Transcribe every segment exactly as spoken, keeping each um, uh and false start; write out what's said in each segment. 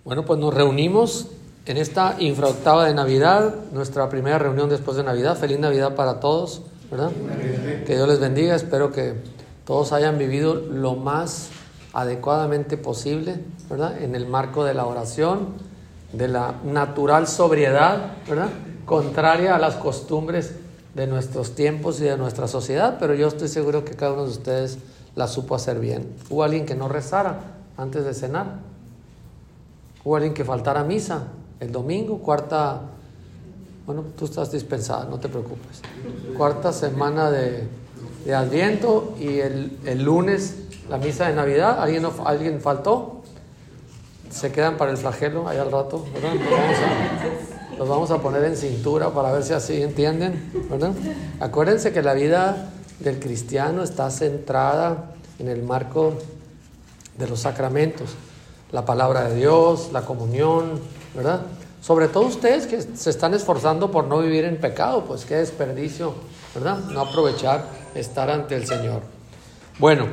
Bueno, pues nos reunimos en esta infraoctava de Navidad, nuestra primera reunión después de Navidad. Feliz Navidad para todos, ¿verdad? Que Dios les bendiga. Espero que todos hayan vivido lo más adecuadamente posible, ¿verdad? En el marco de la oración, de la natural sobriedad, ¿verdad? Contraria a las costumbres de nuestros tiempos y de nuestra sociedad, pero yo estoy seguro que cada uno de ustedes la supo hacer bien. ¿Hubo alguien que no rezara antes de cenar? ¿Hubo alguien que faltara a misa el domingo? Cuarta, bueno, tú estás dispensada, no te preocupes. Cuarta semana de, de Adviento y el, el lunes la misa de Navidad. ¿Alguien, no, ¿Alguien faltó? Se quedan para el flagelo ahí al rato, ¿verdad? Los vamos a, los vamos a poner en cintura para ver si así entienden, ¿verdad? Acuérdense que la vida del cristiano está centrada en el marco de los sacramentos. La palabra de Dios, la comunión, ¿verdad? Sobre todo ustedes que se están esforzando por no vivir en pecado, pues qué desperdicio, ¿verdad? No aprovechar estar ante el Señor. Bueno,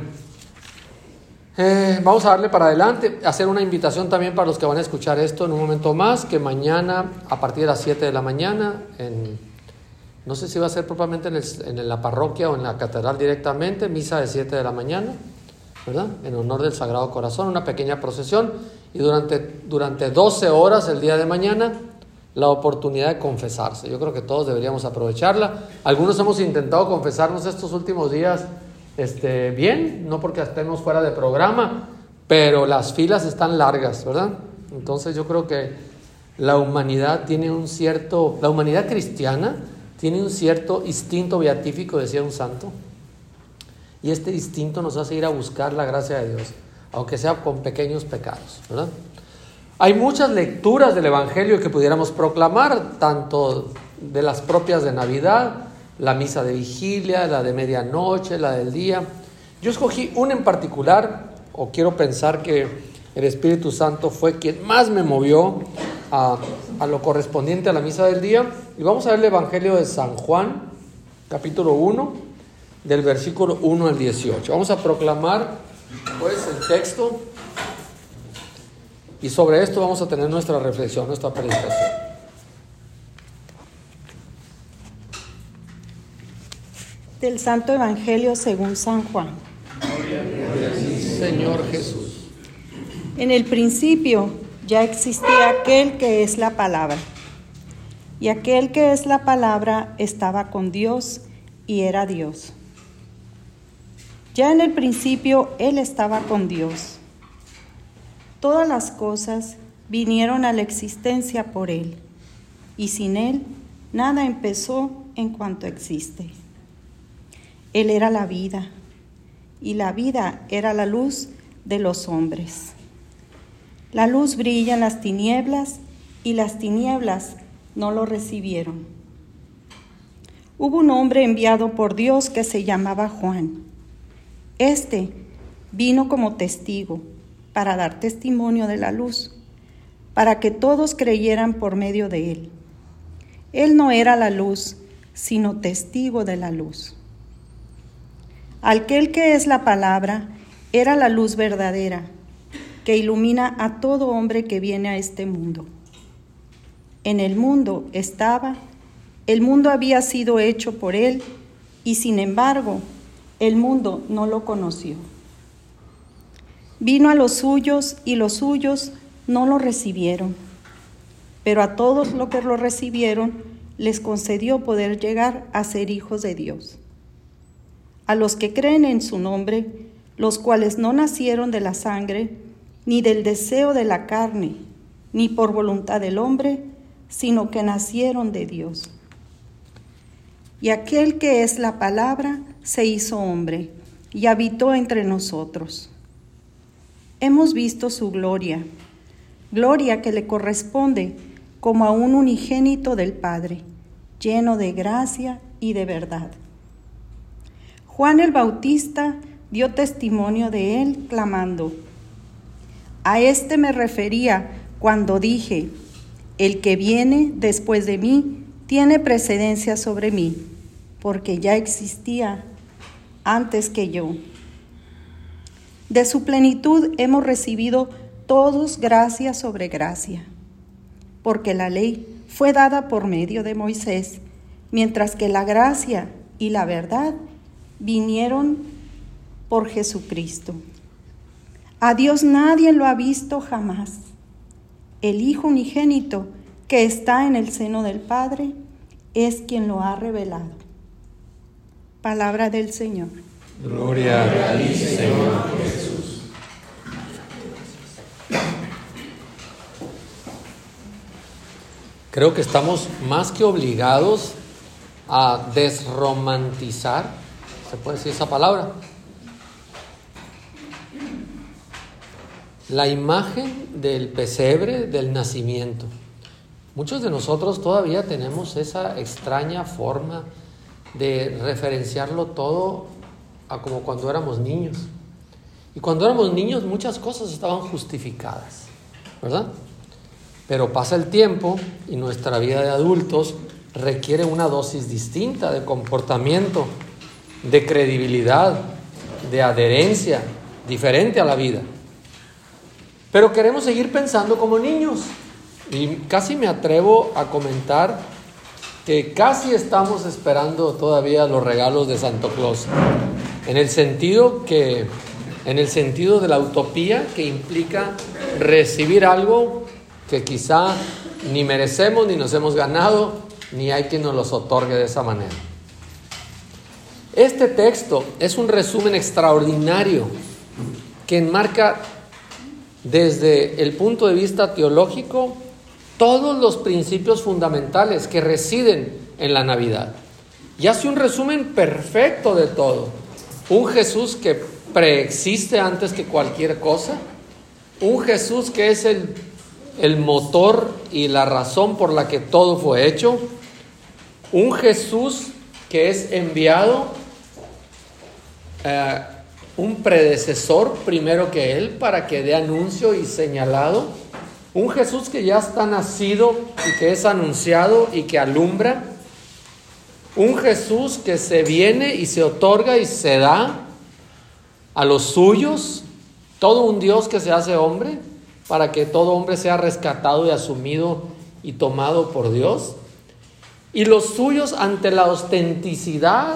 eh, vamos a darle para adelante, hacer una invitación también para los que van a escuchar esto en un momento más, que mañana a partir de las siete de la mañana, en, no sé si va a ser propiamente en, el, en la parroquia o en la catedral directamente, misa de siete de la mañana, ¿verdad? En honor del Sagrado Corazón, una pequeña procesión, y durante, durante doce horas el día de mañana la oportunidad de confesarse. Yo creo que todos deberíamos aprovecharla. Algunos hemos intentado confesarnos estos últimos días este, bien, no porque estemos fuera de programa, pero las filas están largas, ¿verdad? Entonces yo creo que la humanidad tiene un cierto, la humanidad cristiana tiene un cierto instinto beatífico, decía un santo. Y este instinto nos hace ir a buscar la gracia de Dios, aunque sea con pequeños pecados, ¿verdad? Hay muchas lecturas del Evangelio que pudiéramos proclamar, tanto de las propias de Navidad, la misa de vigilia, la de medianoche, la del día. Yo escogí una en particular, o quiero pensar que el Espíritu Santo fue quien más me movió a, a lo correspondiente a la misa del día. Y vamos a ver el Evangelio de San Juan, capítulo uno. Del versículo uno al dieciocho. Vamos a proclamar pues el texto y sobre esto vamos a tener nuestra reflexión, nuestra predicación. Del Santo Evangelio según San Juan. Gloria a ti, Señor Jesús. En el principio ya existía aquel que es la palabra, y aquel que es la palabra estaba con Dios y era Dios. Ya en el principio Él estaba con Dios. Todas las cosas vinieron a la existencia por Él, y sin Él nada empezó en cuanto existe. Él era la vida, y la vida era la luz de los hombres. La luz brilla en las tinieblas, y las tinieblas no lo recibieron. Hubo un hombre enviado por Dios que se llamaba Juan. Este vino como testigo para dar testimonio de la luz, para que todos creyeran por medio de él. Él no era la luz, sino testigo de la luz. Aquel que es la palabra era la luz verdadera, que ilumina a todo hombre que viene a este mundo. En el mundo estaba, el mundo había sido hecho por él, y sin embargo, el mundo no lo conoció. Vino a los suyos y los suyos no lo recibieron. Pero a todos los que lo recibieron les concedió poder llegar a ser hijos de Dios. A los que creen en su nombre, los cuales no nacieron de la sangre, ni del deseo de la carne, ni por voluntad del hombre, sino que nacieron de Dios. Y aquel que es la palabra se hizo hombre y habitó entre nosotros. Hemos visto su gloria, gloria que le corresponde como a un unigénito del Padre, lleno de gracia y de verdad. Juan el Bautista dio testimonio de él, clamando: a este me refería cuando dije, el que viene después de mí tiene precedencia sobre mí, porque ya existía antes que yo. De su plenitud hemos recibido todos gracia sobre gracia, porque la ley fue dada por medio de Moisés, mientras que la gracia y la verdad vinieron por Jesucristo. A Dios nadie lo ha visto jamás. El Hijo unigénito que está en el seno del Padre es quien lo ha revelado. Palabra del Señor. Gloria a ti, Señor Jesús. Creo que estamos más que obligados a desromantizar, ¿se puede decir esa palabra?, la imagen del pesebre del nacimiento. Muchos de nosotros todavía tenemos esa extraña forma de referenciarlo todo a como cuando éramos niños. Y cuando éramos niños muchas cosas estaban justificadas, ¿verdad? Pero pasa el tiempo y nuestra vida de adultos requiere una dosis distinta de comportamiento, de credibilidad, de adherencia, diferente a la vida. Pero queremos seguir pensando como niños. Y casi me atrevo a comentar que casi estamos esperando todavía los regalos de Santa Claus. En el sentido que, en el sentido de la utopía que implica recibir algo que quizá ni merecemos, ni nos hemos ganado, ni hay quien nos los otorgue de esa manera. Este texto es un resumen extraordinario que enmarca desde el punto de vista teológico todos los principios fundamentales que residen en la Navidad. Y hace un resumen perfecto de todo. Un Jesús que preexiste antes que cualquier cosa. Un Jesús que es el, el motor y la razón por la que todo fue hecho. Un Jesús que es enviado, eh, un predecesor primero que Él para que dé anuncio y señalado. Un Jesús que ya está nacido y que es anunciado y que alumbra. Un Jesús que se viene y se otorga y se da a los suyos. Todo un Dios que se hace hombre para que todo hombre sea rescatado y asumido y tomado por Dios. Y los suyos ante la ostenticidad.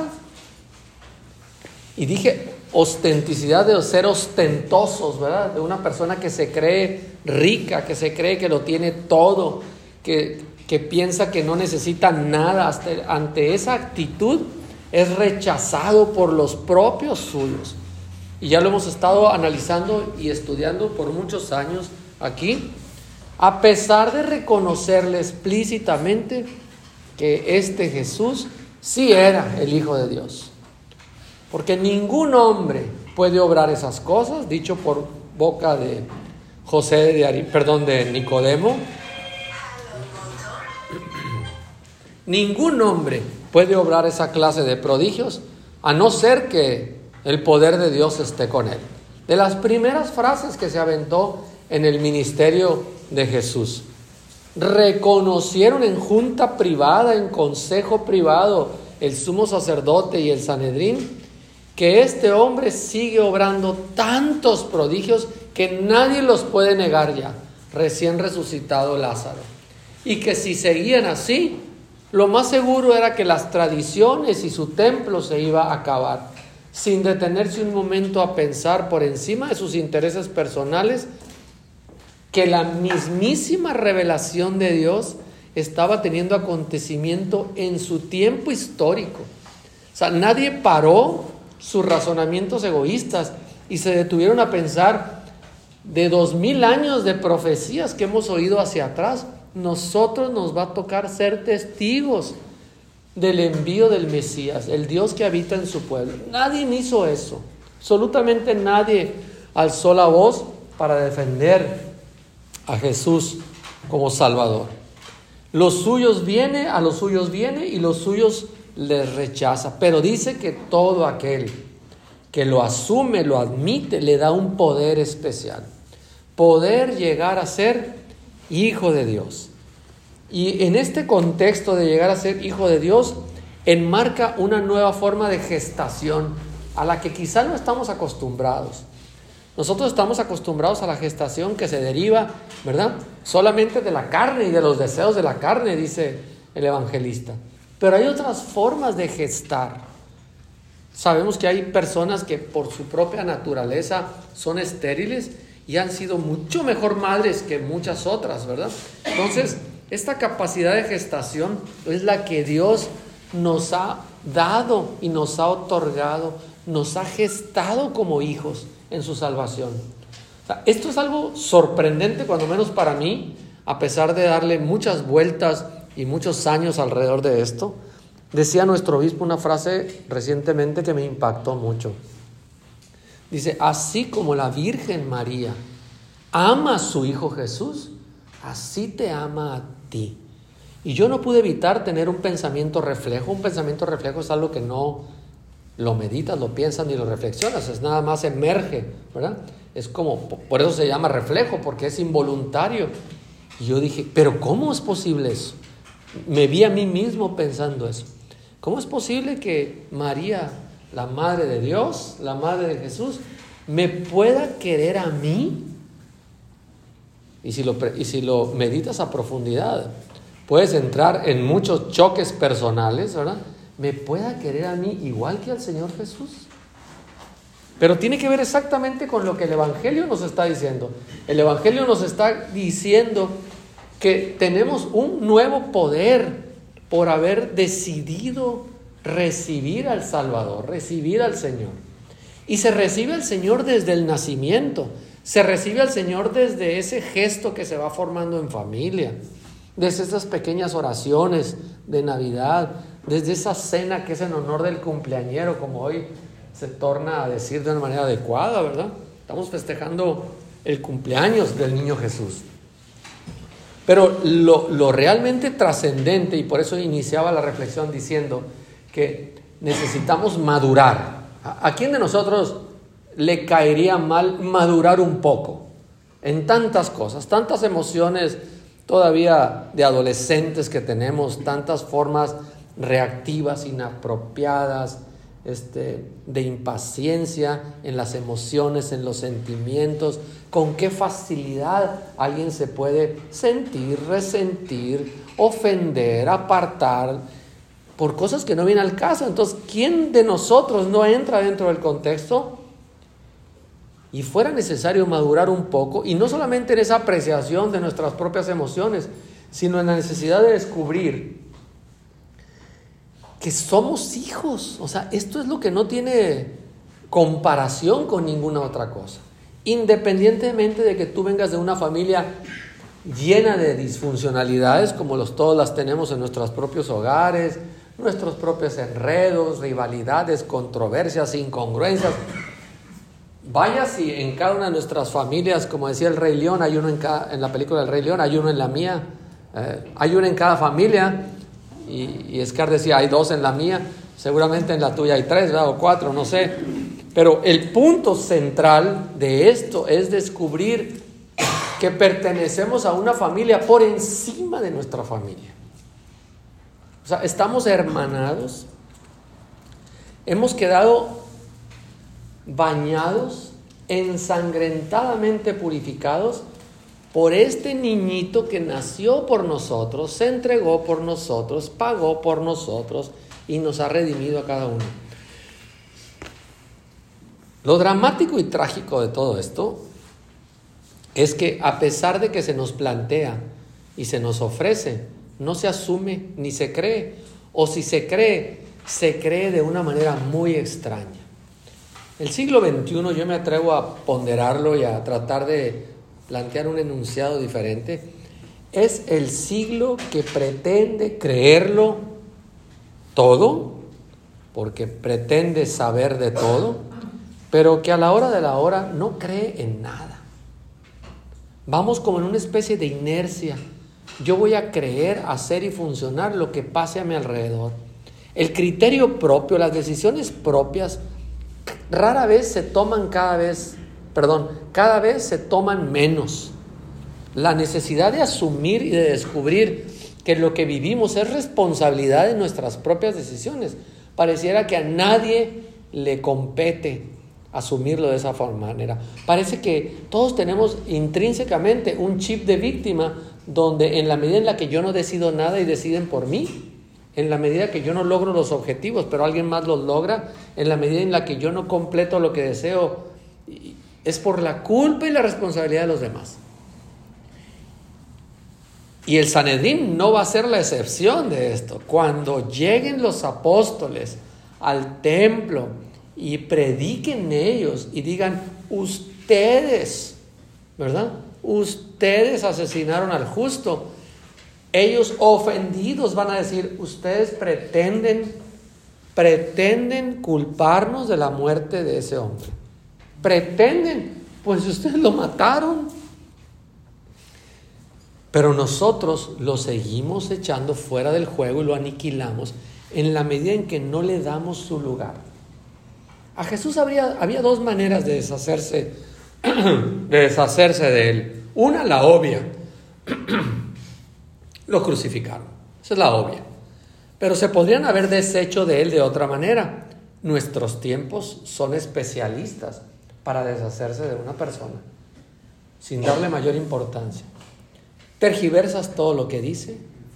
Y dije ostenticidad de ser ostentosos, ¿verdad? De una persona que se cree rica, que se cree que lo tiene todo, que, que piensa que no necesita nada. Hasta ante esa actitud es rechazado por los propios suyos. Y ya lo hemos estado analizando y estudiando por muchos años aquí, a pesar de reconocerle explícitamente que este Jesús sí era el Hijo de Dios. Porque ningún hombre puede obrar esas cosas, dicho por boca de José de Ari, perdón, de Nicodemo. Ningún hombre puede obrar esa clase de prodigios a no ser que el poder de Dios esté con él. De las primeras frases que se aventó en el ministerio de Jesús, reconocieron en junta privada, en consejo privado, el sumo sacerdote y el Sanedrín, que este hombre sigue obrando tantos prodigios que nadie los puede negar ya, recién resucitado Lázaro. Y que si seguían así, lo más seguro era que las tradiciones y su templo se iba a acabar, sin detenerse un momento a pensar por encima de sus intereses personales, que la mismísima revelación de Dios estaba teniendo acontecimiento en su tiempo histórico. O sea, nadie paró sus razonamientos egoístas y se detuvieron a pensar de dos mil años de profecías que hemos oído hacia atrás. Nosotros nos va a tocar ser testigos del envío del Mesías, el Dios que habita en su pueblo. Nadie hizo eso, absolutamente nadie alzó la voz para defender a Jesús como Salvador. Los suyos viene, a los suyos viene y los suyos les rechaza, pero dice que todo aquel que lo asume, lo admite, le da un poder especial, poder llegar a ser hijo de Dios. Y en este contexto de llegar a ser hijo de Dios, enmarca una nueva forma de gestación a la que quizá no estamos acostumbrados. Nosotros estamos acostumbrados a la gestación que se deriva, ¿verdad?, solamente de la carne y de los deseos de la carne, dice el evangelista. Pero hay otras formas de gestar. Sabemos que hay personas que por su propia naturaleza son estériles y han sido mucho mejor madres que muchas otras, ¿verdad? Entonces, esta capacidad de gestación es la que Dios nos ha dado y nos ha otorgado, nos ha gestado como hijos en su salvación. O sea, esto es algo sorprendente, cuando menos para mí, a pesar de darle muchas vueltas y muchos años alrededor de esto. Decía nuestro obispo una frase recientemente que me impactó mucho. Dice: así como la Virgen María ama a su Hijo Jesús, así te ama a ti. Y yo no pude evitar tener un pensamiento reflejo. Un pensamiento reflejo es algo que no lo meditas, lo piensas ni lo reflexionas, es nada más emerge, ¿verdad? Es como, por eso se llama reflejo, porque es involuntario. Y yo dije, ¿pero cómo es posible eso? Me vi a mí mismo pensando eso. ¿Cómo es posible que María, la Madre de Dios, la Madre de Jesús, me pueda querer a mí? Y si lo, y si lo meditas a profundidad, puedes entrar en muchos choques personales, ¿verdad? Me pueda querer a mí igual que al Señor Jesús. Pero tiene que ver exactamente con lo que el Evangelio nos está diciendo. El Evangelio nos está diciendo que tenemos un nuevo poder por haber decidido recibir al Salvador, recibir al Señor. Y se recibe al Señor desde el nacimiento, se recibe al Señor desde ese gesto que se va formando en familia, desde esas pequeñas oraciones de Navidad, desde esa cena que es en honor del cumpleañero, como hoy se torna a decir de una manera adecuada, ¿verdad? Estamos festejando el cumpleaños del niño Jesús. Pero lo, lo realmente trascendente, y por eso iniciaba la reflexión diciendo que necesitamos madurar. ¿A, a quién de nosotros le caería mal madurar un poco? En tantas cosas, tantas emociones todavía de adolescentes que tenemos, tantas formas reactivas, inapropiadas, este, de impaciencia en las emociones, en los sentimientos. Con qué facilidad alguien se puede sentir, resentir, ofender, apartar por cosas que no vienen al caso. Entonces, ¿quién de nosotros no entra dentro del contexto? Y fuera necesario madurar un poco, y no solamente en esa apreciación de nuestras propias emociones, sino en la necesidad de descubrir que somos hijos. O sea, esto es lo que no tiene comparación con ninguna otra cosa. Independientemente de que tú vengas de una familia llena de disfuncionalidades, como los, todos las tenemos en nuestros propios hogares, nuestros propios enredos, rivalidades, controversias, incongruencias. Vaya si en cada una de nuestras familias, como decía el Rey León, hay uno en, cada, en la película del Rey León, hay uno en la mía, eh, hay uno en cada familia, y, y Scar decía, hay dos en la mía, seguramente en la tuya hay tres, ¿verdad? O cuatro, no sé. Pero el punto central de esto es descubrir que pertenecemos a una familia por encima de nuestra familia. O sea, estamos hermanados, hemos quedado bañados, ensangrentadamente purificados por este niñito que nació por nosotros, se entregó por nosotros, pagó por nosotros y nos ha redimido a cada uno. Lo dramático y trágico de todo esto es que a pesar de que se nos plantea y se nos ofrece, no se asume ni se cree, o si se cree, se cree de una manera muy extraña. El siglo veintiuno, yo me atrevo a ponderarlo y a tratar de plantear un enunciado diferente, es el siglo que pretende creerlo todo, porque pretende saber de todo, pero que a la hora de la hora no cree en nada. Vamos como en una especie de inercia. Yo voy a creer, hacer y funcionar lo que pase a mi alrededor. El criterio propio, las decisiones propias, rara vez se toman cada vez, perdón, cada vez se toman menos. La necesidad de asumir y de descubrir que lo que vivimos es responsabilidad de nuestras propias decisiones. Pareciera que a nadie le compete asumirlo de esa forma, manera. Parece que todos tenemos intrínsecamente un chip de víctima, donde en la medida en la que yo no decido nada y deciden por mí, en la medida que yo no logro los objetivos, pero alguien más los logra, en la medida en la que yo no completo lo que deseo, es por la culpa y la responsabilidad de los demás. Y el Sanedrín no va a ser la excepción de esto. Cuando lleguen los apóstoles al templo y prediquen ellos y digan, ustedes, ¿verdad? Ustedes asesinaron al justo. Ellos ofendidos van a decir, ustedes pretenden, pretenden culparnos de la muerte de ese hombre. Pretenden, pues ustedes lo mataron. Pero nosotros lo seguimos echando fuera del juego y lo aniquilamos en la medida en que no le damos su lugar. A Jesús habría, había dos maneras de deshacerse, de deshacerse de él. Una, la obvia. Lo crucificaron. Esa es la obvia. Pero se podrían haber deshecho de él de otra manera. Nuestros tiempos son especialistas para deshacerse de una persona sin darle mayor importancia. Tergiversas todo lo que dice,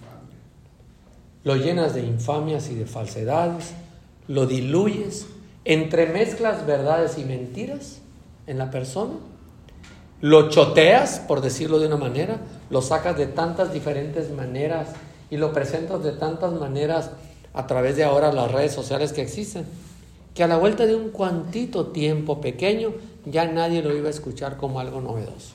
lo llenas de infamias y de falsedades, lo diluyes, entremezclas verdades y mentiras en la persona, lo choteas, por decirlo de una manera, lo sacas de tantas diferentes maneras y lo presentas de tantas maneras a través de ahora las redes sociales que existen, que a la vuelta de un cuantito tiempo pequeño ya nadie lo iba a escuchar como algo novedoso.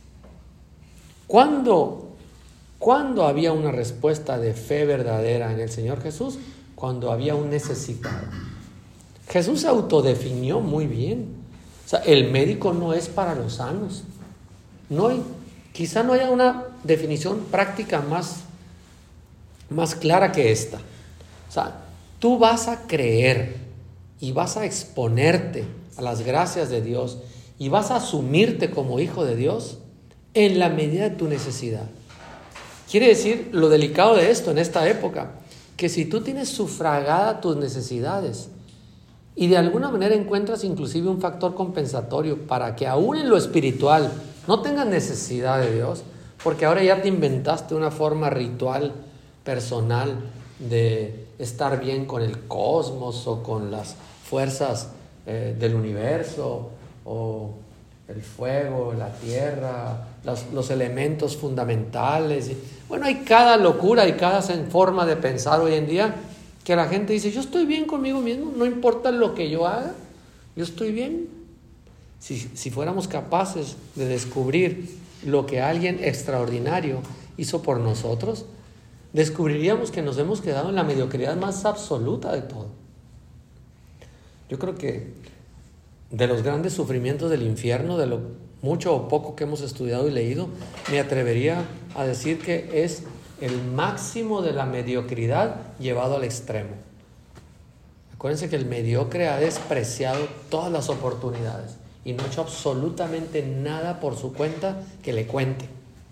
¿Cuándo, ¿Cuándo había una respuesta de fe verdadera en el Señor Jesús? Cuando había un necesitado. Jesús se autodefinió muy bien. O sea, el médico no es para los sanos. No hay, quizá no haya una definición práctica más, más clara que esta. O sea, tú vas a creer y vas a exponerte a las gracias de Dios y vas a asumirte como hijo de Dios en la medida de tu necesidad. Quiere decir lo delicado de esto en esta época, que si tú tienes sufragada tus necesidades y de alguna manera encuentras inclusive un factor compensatorio para que aún en lo espiritual no tengas necesidad de Dios, porque ahora ya te inventaste una forma ritual, personal, de estar bien con el cosmos o con las fuerzas eh, del universo o el fuego, la tierra, los, los elementos fundamentales. Bueno, hay cada locura y cada forma de pensar hoy en día que la gente dice, yo estoy bien conmigo mismo, no importa lo que yo haga, yo estoy bien. Si, si fuéramos capaces de descubrir lo que alguien extraordinario hizo por nosotros, descubriríamos que nos hemos quedado en la mediocridad más absoluta de todo. Yo creo que de los grandes sufrimientos del infierno, de lo mucho o poco que hemos estudiado y leído, me atrevería a decir que es el máximo de la mediocridad llevado al extremo. Acuérdense que el mediocre ha despreciado todas las oportunidades y no ha hecho absolutamente nada por su cuenta que le cuente.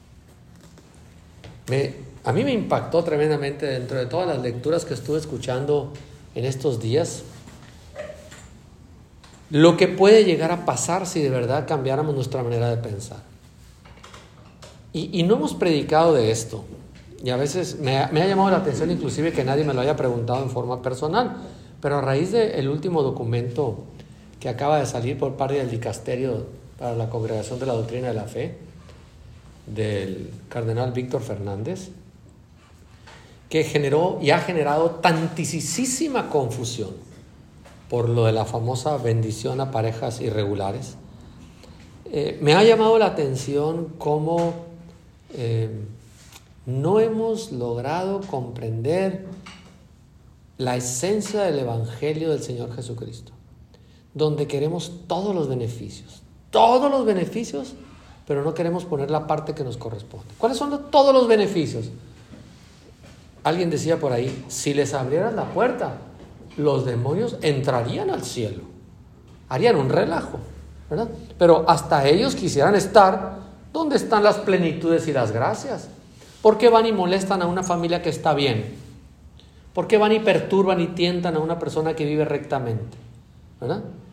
Me, a mí me impactó tremendamente dentro de todas las lecturas que estuve escuchando en estos días, lo que puede llegar a pasar si de verdad cambiáramos nuestra manera de pensar. Y, y no hemos predicado de esto. Y a veces me ha, me ha llamado la atención inclusive que nadie me lo haya preguntado en forma personal. Pero a raíz del último documento que acaba de salir por parte del Dicasterio para la Congregación de la Doctrina de la Fe, del cardenal Víctor Fernández, que generó y ha generado tantísima confusión por lo de la famosa bendición a parejas irregulares, eh, me ha llamado la atención cómo eh, no hemos logrado comprender la esencia del Evangelio del Señor Jesucristo, donde queremos todos los beneficios, todos los beneficios, pero no queremos poner la parte que nos corresponde. ¿Cuáles son los, todos los beneficios? Alguien decía por ahí, si les abrieras la puerta, los demonios entrarían al cielo, harían un relajo, ¿verdad? Pero hasta ellos quisieran estar donde están las plenitudes y las gracias. ¿Por qué van y molestan a una familia que está bien? ¿Por qué van y perturban y tientan a una persona que vive rectamente? ¿Verdad?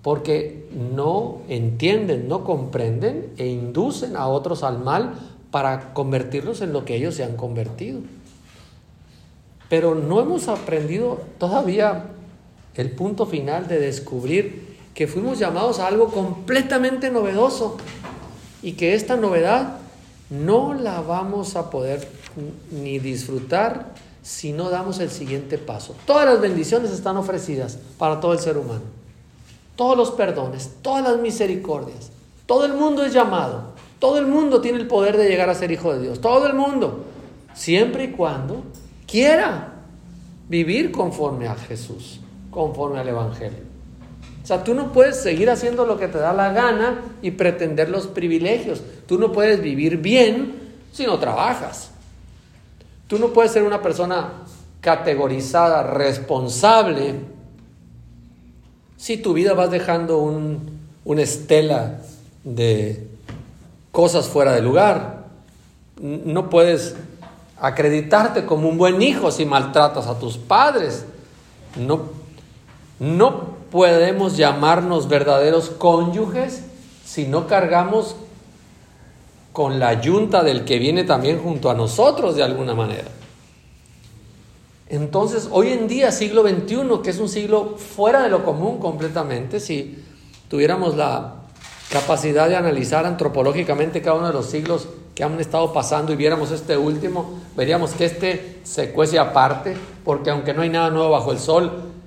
porque no entienden, no comprenden e inducen a otros al mal para convertirlos en lo que ellos se han convertido. Pero no hemos aprendido todavía el punto final de descubrir que fuimos llamados a algo completamente novedoso y que esta novedad no la vamos a poder ni disfrutar si no damos el siguiente paso. Todas las bendiciones están ofrecidas para todo el ser humano. Todos los perdones, todas las misericordias. Todo el mundo es llamado. Todo el mundo tiene el poder de llegar a ser hijo de Dios. Todo el mundo. Siempre y cuando quiera vivir conforme a Jesús, conforme al Evangelio. O sea, tú no puedes seguir haciendo lo que te da la gana y pretender los privilegios. Tú no puedes vivir bien si no trabajas. Tú no puedes ser una persona categorizada, responsable, si tu vida vas dejando un, una estela de cosas fuera de lugar. No puedes acreditarte como un buen hijo si maltratas a tus padres. No, no podemos llamarnos verdaderos cónyuges si no cargamos con la yunta del que viene también junto a nosotros de alguna manera. Entonces, hoy en día, siglo veintiuno, que es un siglo fuera de lo común completamente, si tuviéramos la capacidad de analizar antropológicamente cada uno de los siglos que han estado pasando y viéramos este último, veríamos que este se cuece aparte, porque aunque no hay nada nuevo bajo el sol,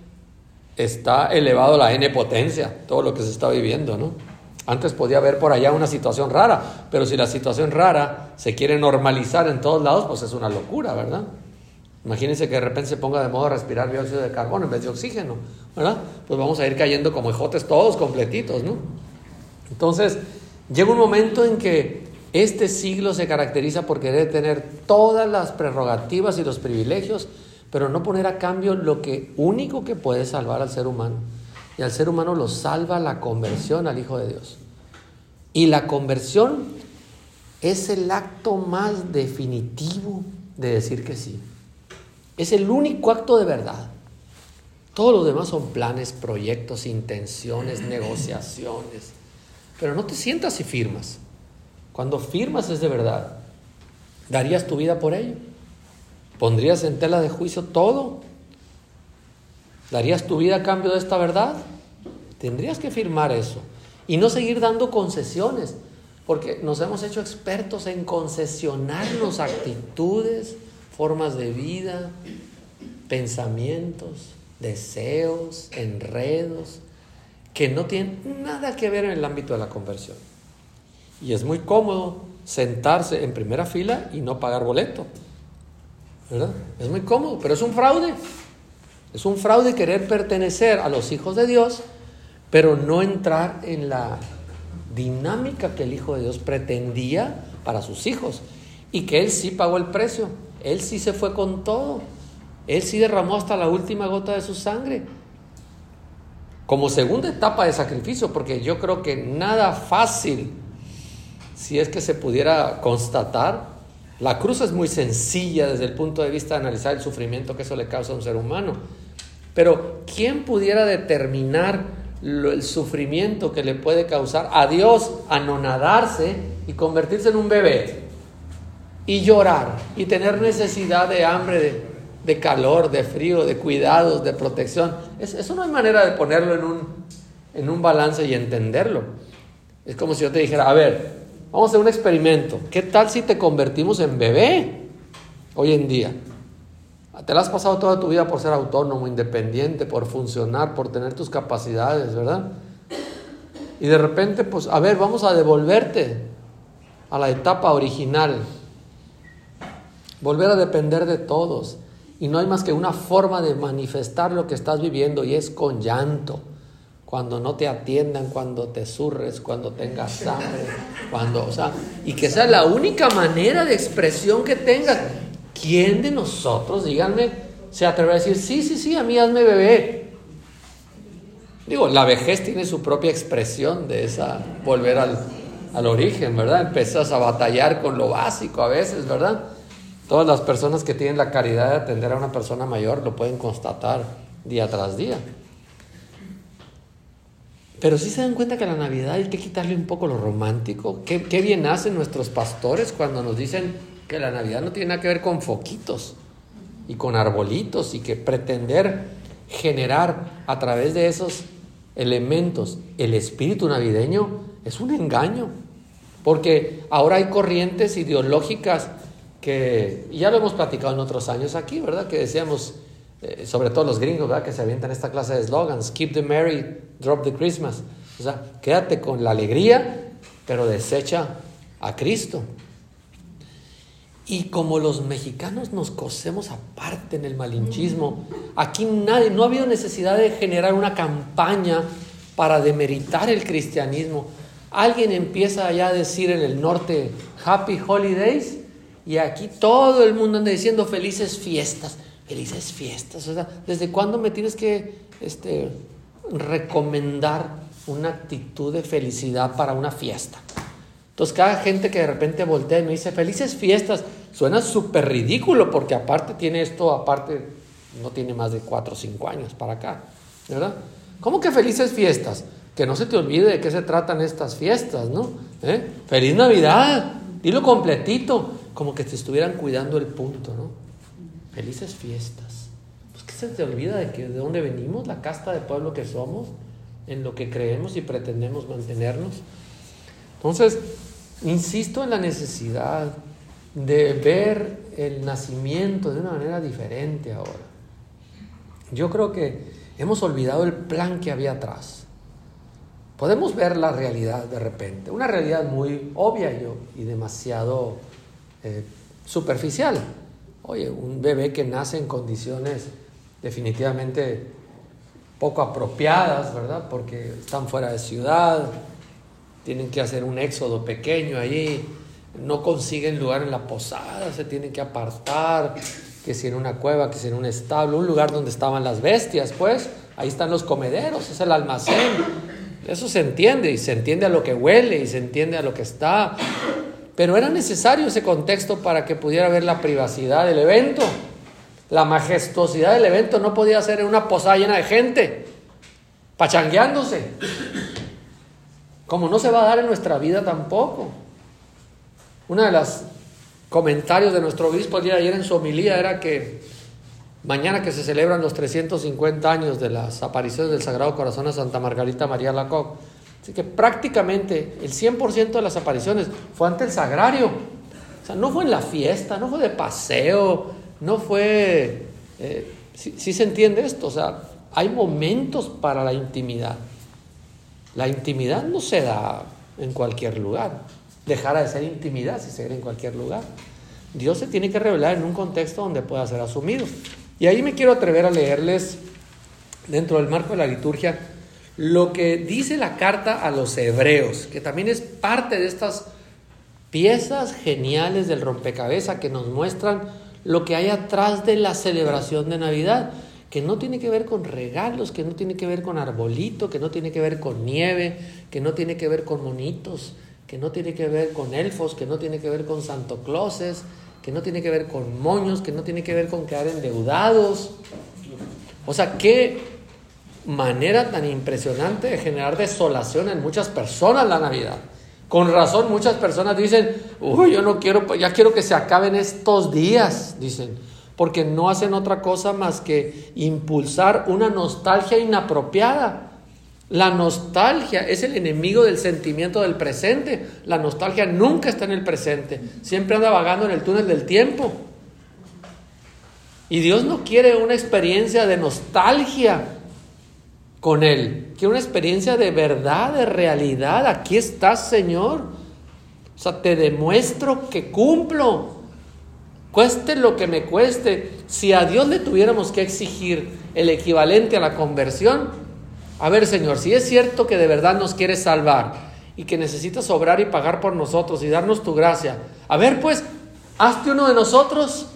está elevado la N potencia, todo lo que se está viviendo, ¿no? Antes podía haber por allá una situación rara, pero si la situación rara se quiere normalizar en todos lados, pues es una locura, ¿verdad? Imagínense que de repente se ponga de moda respirar dióxido de carbono en vez de oxígeno, ¿verdad? Pues vamos a ir cayendo como ejotes todos completitos, ¿no? Entonces, llega un momento en que este siglo se caracteriza por querer tener todas las prerrogativas y los privilegios, pero no poner a cambio lo que único que puede salvar al ser humano. Y al ser humano lo salva la conversión al Hijo de Dios. Y la conversión es el acto más definitivo de decir que sí. Es el único acto de verdad. Todo lo demás son planes, proyectos, intenciones, negociaciones. Pero no te sientas y firmas. Cuando firmas es de verdad. ¿Darías tu vida por ello? ¿Pondrías en tela de juicio todo? ¿Darías tu vida a cambio de esta verdad? Tendrías que firmar eso y no seguir dando concesiones, porque nos hemos hecho expertos en concesionarnos actitudes, formas de vida, pensamientos, deseos, enredos, que no tienen nada que ver en el ámbito de la conversión. Y es muy cómodo sentarse en primera fila y no pagar boleto, ¿verdad? Es muy cómodo, pero es un fraude. Es un fraude querer pertenecer a los hijos de Dios, pero no entrar en la dinámica que el Hijo de Dios pretendía para sus hijos. Y que Él sí pagó el precio. Él sí se fue con todo. Él sí derramó hasta la última gota de su sangre. Como segunda etapa de sacrificio, porque yo creo que nada fácil, si es que se pudiera constatar. La cruz es muy sencilla desde el punto de vista de analizar el sufrimiento que eso le causa a un ser humano. Pero ¿quién pudiera determinar lo, el sufrimiento que le puede causar a Dios anonadarse y convertirse en un bebé? Y llorar y tener necesidad de hambre, de, de calor, de frío, de cuidados, de protección. Es, eso no hay manera de ponerlo en un, en un balance y entenderlo. Es como si yo te dijera, a ver, vamos a hacer un experimento. ¿Qué tal si te convertimos en bebé hoy en día? Te la has pasado toda tu vida por ser autónomo, independiente, por funcionar, por tener tus capacidades, ¿verdad? Y de repente, pues, a ver, vamos a devolverte a la etapa original. Volver a depender de todos. Y no hay más que una forma de manifestar lo que estás viviendo, y es con llanto. Cuando no te atiendan, cuando te zurres, cuando tengas hambre, cuando, o sea, y que sea la única manera de expresión que tengas. ¿Quién de nosotros, díganme, se atreve a decir, sí, sí, sí, a mí hazme bebé? Digo, la vejez tiene su propia expresión de esa, volver al, al origen, ¿verdad? Empiezas a batallar con lo básico a veces, ¿verdad? Todas las personas que tienen la caridad de atender a una persona mayor lo pueden constatar día tras día. Pero sí se dan cuenta que a la Navidad hay que quitarle un poco lo romántico. Qué, qué bien hacen nuestros pastores cuando nos dicen que la Navidad no tiene nada que ver con foquitos y con arbolitos, y que pretender generar a través de esos elementos el espíritu navideño es un engaño. Porque ahora hay corrientes ideológicas que, y ya lo hemos platicado en otros años aquí, ¿verdad? Que decíamos, eh, sobre todo los gringos, ¿verdad? Que se avientan esta clase de slogans: keep the merry, drop the Christmas. O sea, quédate con la alegría, pero desecha a Cristo. Y como los mexicanos nos cosemos aparte en el malinchismo, aquí nadie, no ha habido necesidad de generar una campaña para demeritar el cristianismo. Alguien empieza allá a decir en el norte Happy Holidays, y aquí todo el mundo anda diciendo felices fiestas, felices fiestas. O sea, ¿desde cuándo me tienes que este, recomendar una actitud de felicidad para una fiesta? Entonces, cada gente que de repente voltea y me dice felices fiestas, suena súper ridículo, porque aparte tiene esto, aparte no tiene más de cuatro o cinco años para acá, ¿verdad? ¿Cómo que felices fiestas? Que no se te olvide de qué se tratan estas fiestas, ¿no? ¿Eh? ¡Feliz Navidad! Dilo completito, como que te estuvieran cuidando el punto, ¿no? Felices fiestas. Pues que se te olvida de, que, de dónde venimos, la casta de pueblo que somos, en lo que creemos y pretendemos mantenernos. Entonces, insisto en la necesidad de ver el nacimiento de una manera diferente ahora. Yo creo que hemos olvidado el plan que había atrás. Podemos ver la realidad de repente, una realidad muy obvia y, y demasiado eh, superficial. Oye, un bebé que nace en condiciones definitivamente poco apropiadas, ¿verdad? Porque están fuera de ciudad, tienen que hacer un éxodo pequeño allí, no consiguen lugar en la posada, se tienen que apartar, que si en una cueva, que si en un establo, un lugar donde estaban las bestias, pues, ahí están los comederos, es el almacén. Eso se entiende, y se entiende a lo que huele, y se entiende a lo que está. Pero era necesario ese contexto para que pudiera haber la privacidad del evento. La majestuosidad del evento no podía ser en una posada llena de gente, pachangueándose. Como no se va a dar en nuestra vida tampoco. Uno de los comentarios de nuestro obispo el día de ayer en su homilía era que mañana, que se celebran los trescientos cincuenta años de las apariciones del Sagrado Corazón a Santa Margarita María Alacoque, así que prácticamente el cien por ciento de las apariciones fue ante el sagrario. O sea, no fue en la fiesta, no fue de paseo, no fue... Eh, sí, sí se entiende esto, o sea, hay momentos para la intimidad. La intimidad no se da en cualquier lugar. Dejará de ser intimidad si se da en cualquier lugar. Dios se tiene que revelar en un contexto donde pueda ser asumido. Y ahí me quiero atrever a leerles, dentro del marco de la liturgia, lo que dice la carta a los hebreos, que también es parte de estas piezas geniales del rompecabezas que nos muestran lo que hay atrás de la celebración de Navidad, que no tiene que ver con regalos, que no tiene que ver con arbolito, que no tiene que ver con nieve, que no tiene que ver con monitos, que no tiene que ver con elfos, que no tiene que ver con Santo Clauses, que no tiene que ver con moños, que no tiene que ver con quedar endeudados. O sea, qué manera tan impresionante de generar desolación en muchas personas la Navidad. Con razón muchas personas dicen, uy, yo no quiero, ya quiero que se acaben estos días, dicen, porque no hacen otra cosa más que impulsar una nostalgia inapropiada. La nostalgia es el enemigo del sentimiento del presente. La nostalgia nunca está en el presente, siempre anda vagando en el túnel del tiempo. Y Dios no quiere una experiencia de nostalgia con Él, quiere una experiencia de verdad, de realidad. Aquí estás, Señor. O sea, te demuestro que cumplo, cueste lo que me cueste. Si a Dios le tuviéramos que exigir el equivalente a la conversión, a ver, Señor, si es cierto que de verdad nos quieres salvar y que necesitas obrar y pagar por nosotros y darnos tu gracia, a ver, pues, hazte uno de nosotros.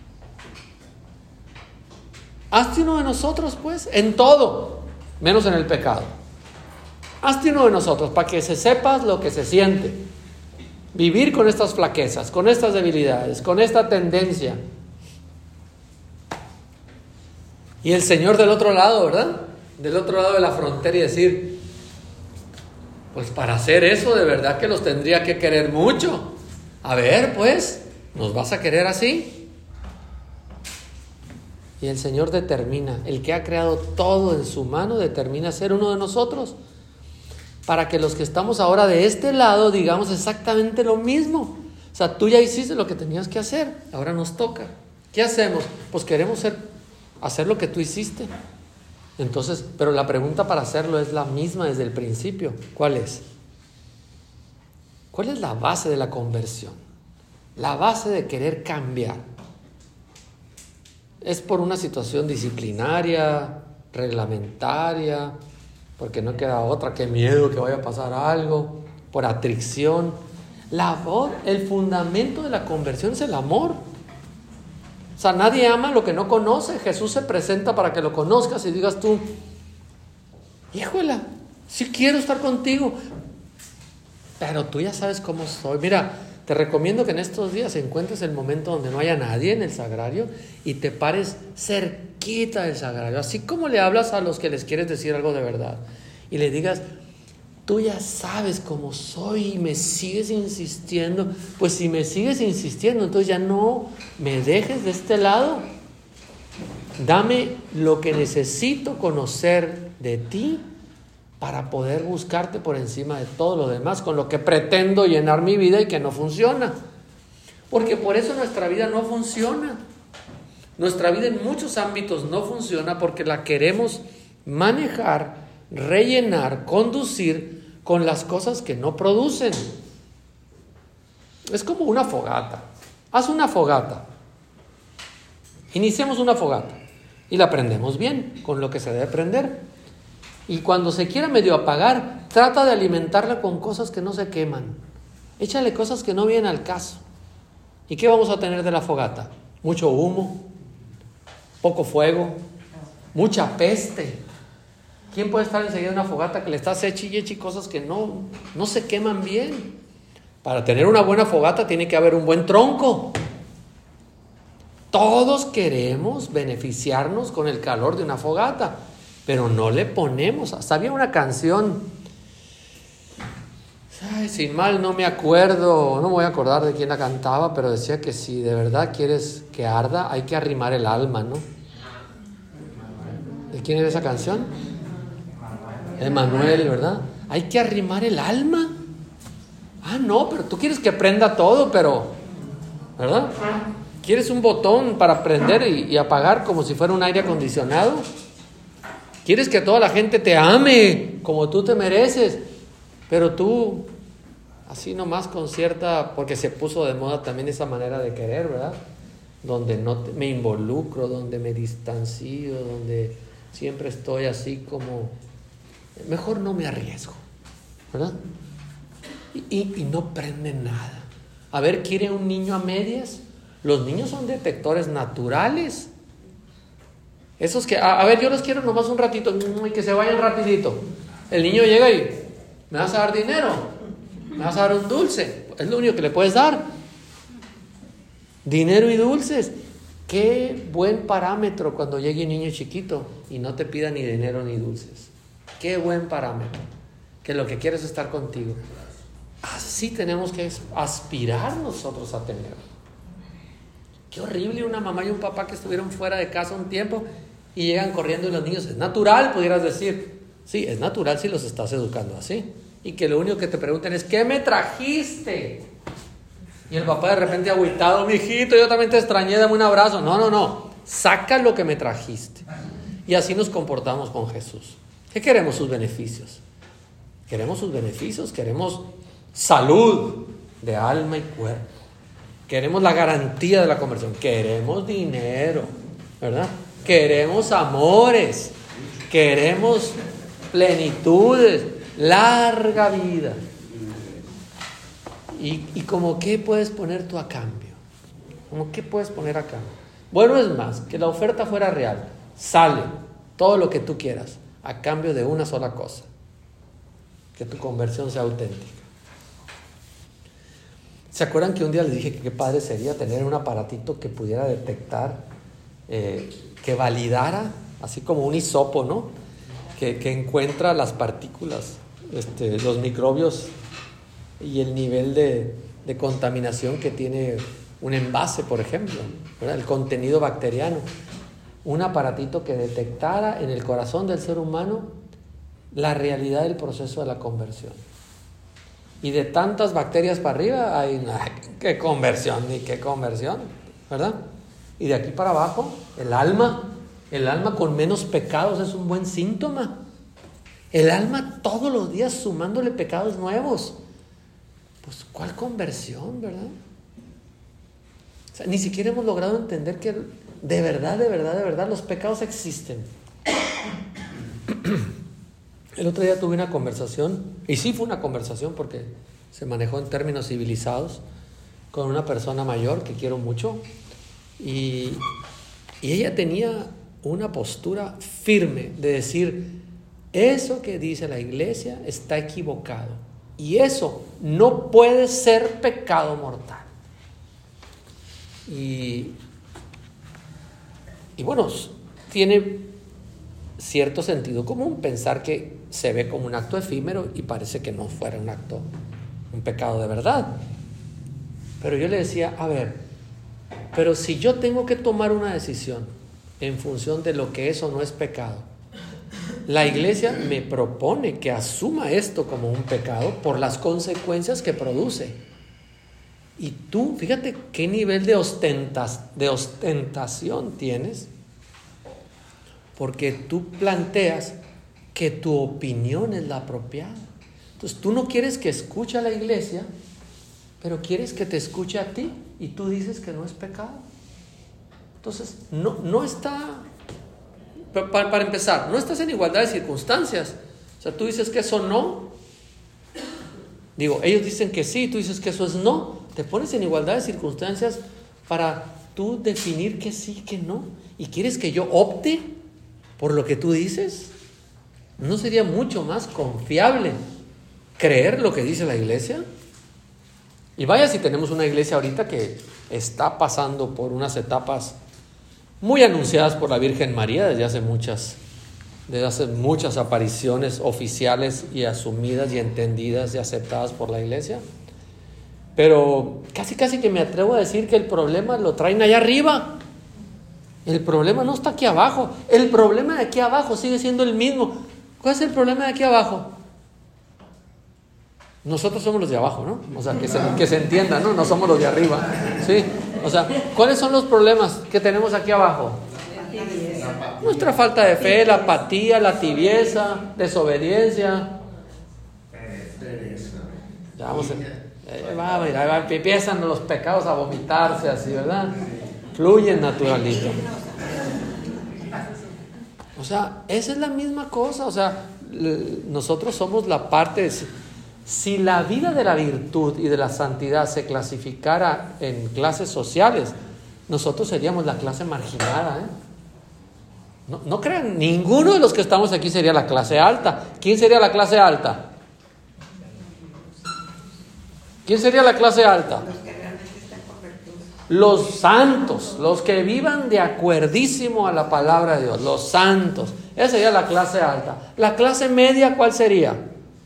Hazte uno de nosotros, pues, en todo, menos en el pecado. Hazte uno de nosotros para que se sepas lo que se siente. Vivir con estas flaquezas, con estas debilidades, con esta tendencia. Y el Señor del otro lado, ¿verdad? Del otro lado de la frontera, y decir, Pues para hacer eso de verdad que los tendría que querer mucho. A ver, pues, ¿nos vas a querer así? Y el Señor determina, el que ha creado todo en su mano, determina ser uno de nosotros, para que los que estamos ahora de este lado digamos exactamente lo mismo. O sea, tú ya hiciste lo que tenías que hacer, ahora nos toca. ¿Qué hacemos? Pues queremos ser, hacer lo que tú hiciste. Entonces, pero la pregunta para hacerlo es la misma desde el principio. ¿Cuál es? ¿Cuál es la base de la conversión? La base de querer cambiar. ¿Es por una situación disciplinaria, reglamentaria, porque no queda otra, qué miedo que vaya a pasar algo, por atracción? La voz, el fundamento de la conversión es el amor. O sea, nadie ama lo que no conoce. Jesús se presenta para que lo conozcas y digas tú, híjola, sí quiero estar contigo, pero tú ya sabes cómo soy. Mira, te recomiendo que en estos días encuentres el momento donde no haya nadie en el sagrario y te pares cerquita del sagrario, así como le hablas a los que les quieres decir algo de verdad, y le digas, tú ya sabes cómo soy y me sigues insistiendo. Pues si me sigues insistiendo, entonces ya no me dejes de este lado. Dame lo que necesito conocer de ti para poder buscarte por encima de todo lo demás, con lo que pretendo llenar mi vida y que no funciona. Porque por eso nuestra vida no funciona. Nuestra vida en muchos ámbitos no funciona porque la queremos manejar, rellenar, conducir con las cosas que no producen. Es como una fogata. Haz una fogata. Iniciemos una fogata y la prendemos bien, con lo que se debe prender. Y cuando se quiera medio apagar, trata de alimentarla con cosas que no se queman. Échale cosas que no vienen al caso. ¿Y qué vamos a tener de la fogata? Mucho humo, poco fuego, mucha peste. ¿Quién puede estar enseguida en una fogata que le estás echi y echi cosas que no, no se queman bien? Para tener una buena fogata tiene que haber un buen tronco. Todos queremos beneficiarnos con el calor de una fogata, pero no le ponemos. Hasta había una canción, ay, sin mal no me acuerdo, no me voy a acordar de quién la cantaba, pero decía que si de verdad quieres que arda, hay que arrimar el alma, ¿no? ¿De quién era esa canción? Emanuel, ¿verdad? Hay que arrimar el alma. Ah, no, pero tú quieres que prenda todo, pero, ¿verdad? ¿Quieres un botón para prender y, y apagar como si fuera un aire acondicionado? ¿Quieres que toda la gente te ame como tú te mereces? Pero tú, así nomás con cierta, porque se puso de moda también esa manera de querer, ¿verdad? Donde no te, me involucro, donde me distancio, donde siempre estoy así como, mejor no me arriesgo, ¿verdad? Y, y, y no prende nada. A ver, ¿quiere un niño a medias? Los niños son detectores naturales. Esos que, a, a ver, yo los quiero nomás un ratito, y que se vayan rapidito. El niño llega y, ¿me vas a dar dinero? ¿Me vas a dar un dulce? Es lo único que le puedes dar. Dinero y dulces. Qué buen parámetro cuando llegue un niño chiquito y no te pida ni dinero ni dulces. Qué buen parámetro. Que lo que quiere es estar contigo. Así tenemos que aspirar nosotros a tener. Qué horrible una mamá y un papá que estuvieron fuera de casa un tiempo y llegan corriendo y los niños, es natural, pudieras decir. Sí, es natural si los estás educando así. Y que lo único que te pregunten es, ¿qué me trajiste? Y el papá de repente agüitado, mijito, yo también te extrañé, dame un abrazo. No, no, no, saca lo que me trajiste. Y así nos comportamos con Jesús. ¿Qué queremos? Sus beneficios. Queremos sus beneficios, queremos salud de alma y cuerpo. Queremos la garantía de la conversión. Queremos dinero, ¿verdad? Queremos amores. Queremos plenitudes, larga vida. ¿Y, y como qué puedes poner tú a cambio? ¿Cómo qué puedes poner a cambio? Bueno, es más, que la oferta fuera real. Sale todo lo que tú quieras a cambio de una sola cosa. Que tu conversión sea auténtica. ¿Se acuerdan que un día les dije que qué padre sería tener un aparatito que pudiera detectar, eh, que validara, así como un hisopo, ¿no? Que, que encuentra las partículas este, los microbios y el nivel de, de contaminación que tiene un envase, por ejemplo, ¿verdad? El contenido bacteriano. Un aparatito que detectara en el corazón del ser humano la realidad del proceso de la conversión. Y de tantas bacterias para arriba, hay ay, qué conversión, ni qué conversión, ¿verdad? Y de aquí para abajo, el alma, el alma con menos pecados es un buen síntoma. El alma todos los días sumándole pecados nuevos. Pues, ¿cuál conversión, verdad? O sea, ni siquiera hemos logrado entender que de verdad, de verdad, de verdad los pecados existen. El otro día tuve una conversación, y sí fue una conversación porque se manejó en términos civilizados, con una persona mayor que quiero mucho, y, y ella tenía una postura firme de decir, eso que dice la iglesia está equivocado, y eso no puede ser pecado mortal. Y, y bueno, tiene cierto sentido común pensar que se ve como un acto efímero y parece que no fuera un acto, un pecado de verdad. Pero yo le decía, a ver, pero si yo tengo que tomar una decisión en función de lo que es o no es pecado, la iglesia me propone que asuma esto como un pecado por las consecuencias que produce. Y tú, fíjate qué nivel de, ostentas, de ostentación tienes, porque tú planteas que tu opinión es la apropiada. Entonces tú no quieres que escuche a la iglesia, pero quieres que te escuche a ti, y tú dices que no es pecado. Entonces no, no está, para, para empezar, no estás en igualdad de circunstancias. O sea, tú dices que eso no, digo, ellos dicen que sí, tú dices que eso es no. Te pones en igualdad de circunstancias para tú definir que sí, que no, y quieres que yo opte por lo que tú dices. ¿No sería mucho más confiable creer lo que dice la iglesia? Y vaya si tenemos una iglesia ahorita que está pasando por unas etapas muy anunciadas por la Virgen María desde hace muchas, desde hace muchas apariciones oficiales y asumidas y entendidas y aceptadas por la iglesia. Pero casi casi que me atrevo a decir que el problema lo traen allá arriba. El problema no está aquí abajo. El problema de aquí abajo sigue siendo el mismo. ¿Cuál es el problema de aquí abajo? Nosotros somos los de abajo, ¿no? O sea, que se, que se entienda, ¿no? No somos los de arriba. Sí. O sea, ¿cuáles son los problemas que tenemos aquí abajo? Nuestra falta de fe, la apatía, la tibieza, desobediencia. Ya vamos a... Eh, va, mira, va, empiezan los pecados a vomitarse así, ¿verdad? Fluyen naturalito. O sea, esa es la misma cosa. O sea, nosotros somos la parte de, si la vida de la virtud y de la santidad se clasificara en clases sociales, nosotros seríamos la clase marginada, ¿eh? No, no crean, ninguno de los que estamos aquí sería la clase alta. ¿Quién sería la clase alta? ¿Quién sería la clase alta? Los que realmente están convertidos. Los santos, los que vivan de acuerdísimo a la palabra de Dios, los santos. Esa sería la clase alta. ¿La clase media cuál sería?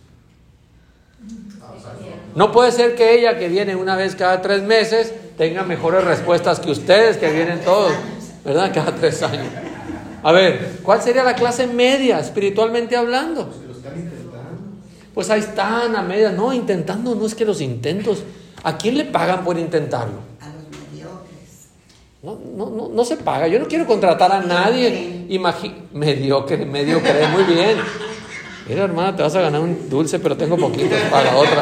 No puede ser que ella, que viene una vez cada tres meses, tenga mejores respuestas que ustedes, que vienen todos, ¿verdad? Cada tres años. A ver, ¿cuál sería la clase media, espiritualmente hablando? Pues ahí están, a medias. No, intentando, no es que los intentos. ¿A quién le pagan por intentarlo? A los mediocres. No, no, no, no se paga. Yo no quiero contratar a nadie. Imagi- mediocre, mediocre, muy bien. Mira, hermana, te vas a ganar un dulce, pero tengo poquitos para otra.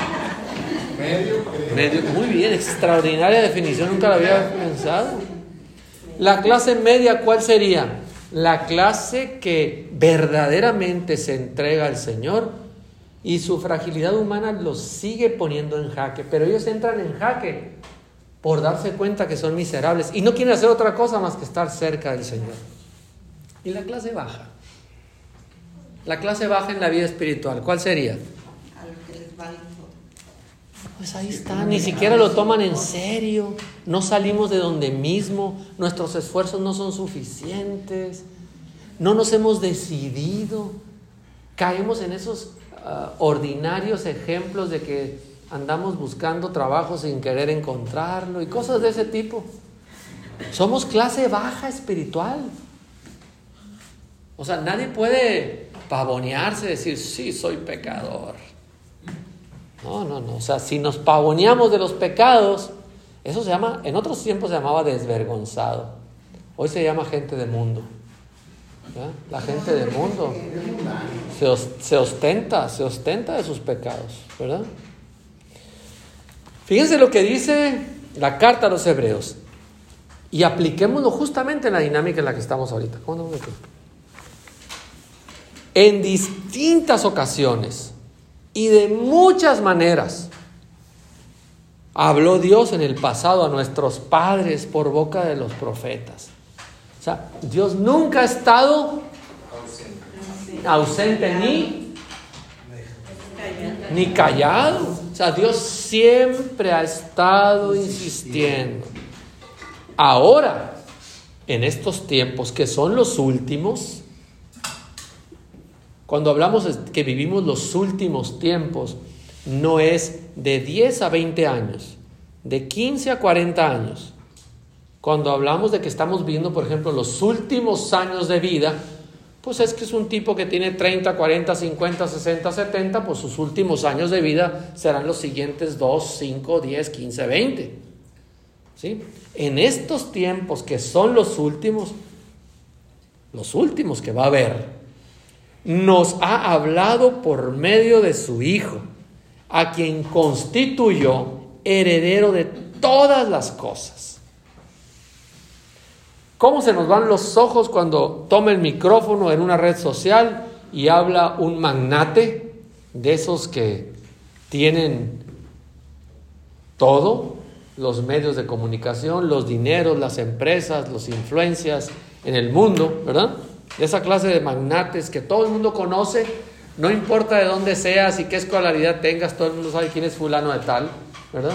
Medio, muy bien, extraordinaria definición, nunca la había pensado. La clase media, ¿cuál sería? La clase que verdaderamente se entrega al Señor. Y su fragilidad humana los sigue poniendo en jaque, pero ellos entran en jaque por darse cuenta que son miserables y no quieren hacer otra cosa más que estar cerca del Señor. Y la clase baja, la clase baja en la vida espiritual, ¿cuál sería? A los que les vale todo. Pues ahí está, ni siquiera lo toman en serio, no salimos de donde mismo, nuestros esfuerzos no son suficientes, no nos hemos decidido, caemos en esos uh, ordinarios ejemplos de que andamos buscando trabajo sin querer encontrarlo y cosas de ese tipo. Somos clase baja espiritual. O sea, nadie puede pavonearse y decir, sí, soy pecador. No, no, no. O sea, si nos pavoneamos de los pecados, eso se llama, en otros tiempos se llamaba desvergonzado. Hoy se llama gente de mundo. ¿Ya? La gente del mundo se, os, se ostenta, se ostenta de sus pecados, ¿verdad? Fíjense lo que dice la carta a los Hebreos y apliquémoslo justamente en la dinámica en la que estamos ahorita. ¿Cómo no me quedo? En distintas ocasiones y de muchas maneras habló Dios en el pasado a nuestros padres por boca de los profetas. O sea, Dios nunca ha estado ausente, ausente ni, ni callado. O sea, Dios siempre ha estado insistiendo. Ahora, en estos tiempos que son los últimos, cuando hablamos de que vivimos los últimos tiempos, no es de diez a veinte años, de quince a cuarenta años. Cuando hablamos de que estamos viviendo, por ejemplo, los últimos años de vida, pues es que es un tipo que tiene treinta, cuarenta, cincuenta, sesenta, setenta, pues sus últimos años de vida serán los siguientes dos, cinco, diez, quince, veinte. ¿Sí? En estos tiempos que son los últimos, los últimos que va a haber, nos ha hablado por medio de su Hijo, a quien constituyó heredero de todas las cosas. ¿Cómo se nos van los ojos cuando toma el micrófono en una red social y habla un magnate de esos que tienen todo, los medios de comunicación, los dineros, las empresas, las influencias en el mundo, ¿verdad? Esa clase de magnates que todo el mundo conoce, no importa de dónde seas y qué escolaridad tengas, todo el mundo sabe quién es fulano de tal, ¿verdad?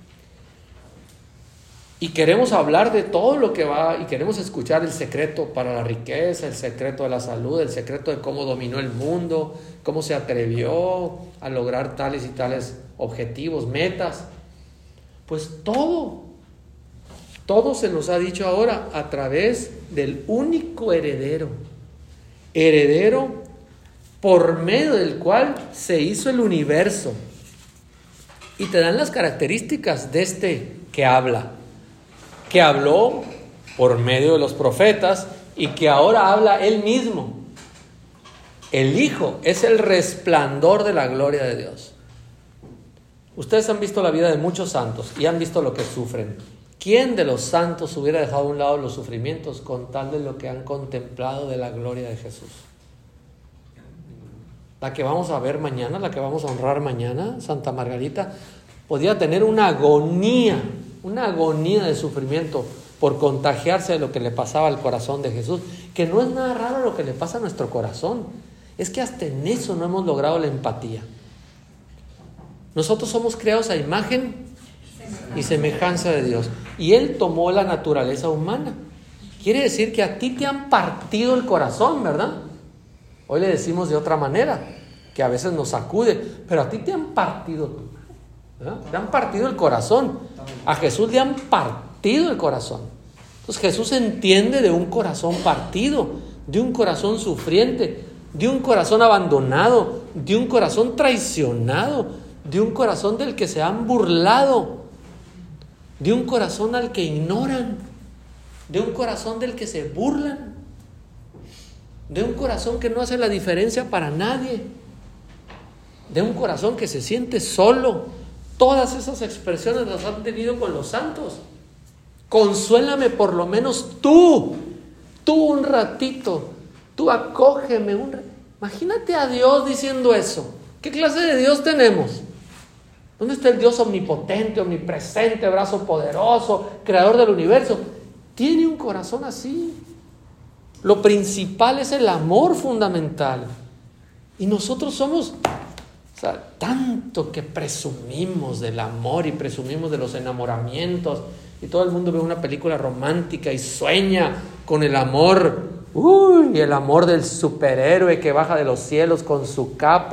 Y queremos hablar de todo lo que va, y queremos escuchar el secreto para la riqueza, el secreto de la salud, el secreto de cómo dominó el mundo, cómo se atrevió a lograr tales y tales objetivos, metas. Pues todo, todo se nos ha dicho ahora a través del único heredero, heredero por medio del cual se hizo el universo. Y te dan las características de este que habla, que habló por medio de los profetas y que ahora habla él mismo. El Hijo es el resplandor de la gloria de Dios. Ustedes han visto la vida de muchos santos y han visto lo que sufren. ¿Quién de los santos hubiera dejado a un lado los sufrimientos con tal de lo que han contemplado de la gloria de Jesús? La que vamos a ver mañana, la que vamos a honrar mañana, Santa Margarita, podía tener una agonía, una agonía de sufrimiento por contagiarse de lo que le pasaba al corazón de Jesús, que no es nada raro lo que le pasa a nuestro corazón. Es que hasta en eso no hemos logrado la empatía. Nosotros somos creados a imagen y semejanza de Dios, y Él tomó la naturaleza humana. Quiere decir que a ti te han partido el corazón, ¿verdad? Hoy le decimos de otra manera, que a veces nos sacude, pero a ti te han partido, ¿verdad? Te han partido el corazón. A Jesús le han partido el corazón. Entonces Jesús entiende de un corazón partido, de un corazón sufriente, de un corazón abandonado, de un corazón traicionado, de un corazón del que se han burlado, de un corazón al que ignoran, de un corazón del que se burlan, de un corazón que no hace la diferencia para nadie, de un corazón que se siente solo. Todas esas expresiones las han tenido con los santos. Consuélame por lo menos tú, tú un ratito, tú acógeme un ratito. Imagínate a Dios diciendo eso. ¿Qué clase de Dios tenemos? ¿Dónde está el Dios omnipotente, omnipresente, brazo poderoso, creador del universo? Tiene un corazón así. Lo principal es el amor fundamental. Y nosotros somos, o sea, tanto que presumimos del amor y presumimos de los enamoramientos. Y todo el mundo ve una película romántica y sueña con el amor. Uy, el amor del superhéroe que baja de los cielos con su capa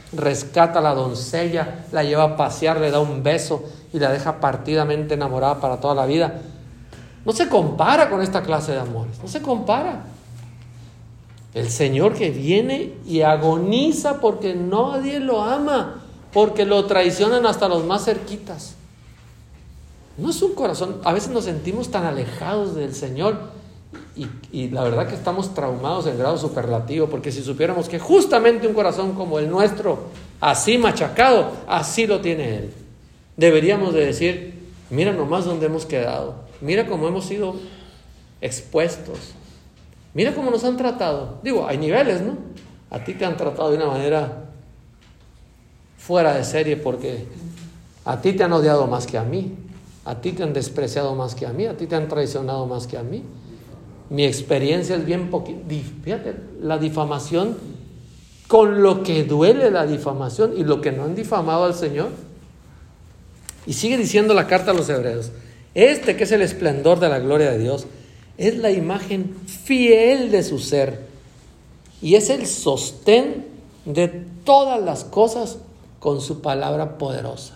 rescata a la doncella, la lleva a pasear, le da un beso y la deja partidamente enamorada para toda la vida. No se compara con esta clase de amores, no se compara. El Señor que viene y agoniza porque nadie lo ama, porque lo traicionan hasta los más cerquitas. No es un corazón, a veces nos sentimos tan alejados del Señor y, y la verdad que estamos traumados en grado superlativo, porque si supiéramos que justamente un corazón como el nuestro, así machacado, así lo tiene Él, deberíamos de decir, mira nomás dónde hemos quedado, mira cómo hemos sido expuestos, mira cómo nos han tratado. Digo, hay niveles, ¿no? A ti te han tratado de una manera fuera de serie porque a ti te han odiado más que a mí. A ti te han despreciado más que a mí, a ti te han traicionado más que a mí. Mi experiencia es bien poquita. Fíjate, la difamación, con lo que duele la difamación y lo que no han difamado al Señor. Y sigue diciendo la carta a los hebreos, este que es el esplendor de la gloria de Dios, es la imagen fiel de su ser y es el sostén de todas las cosas con su palabra poderosa.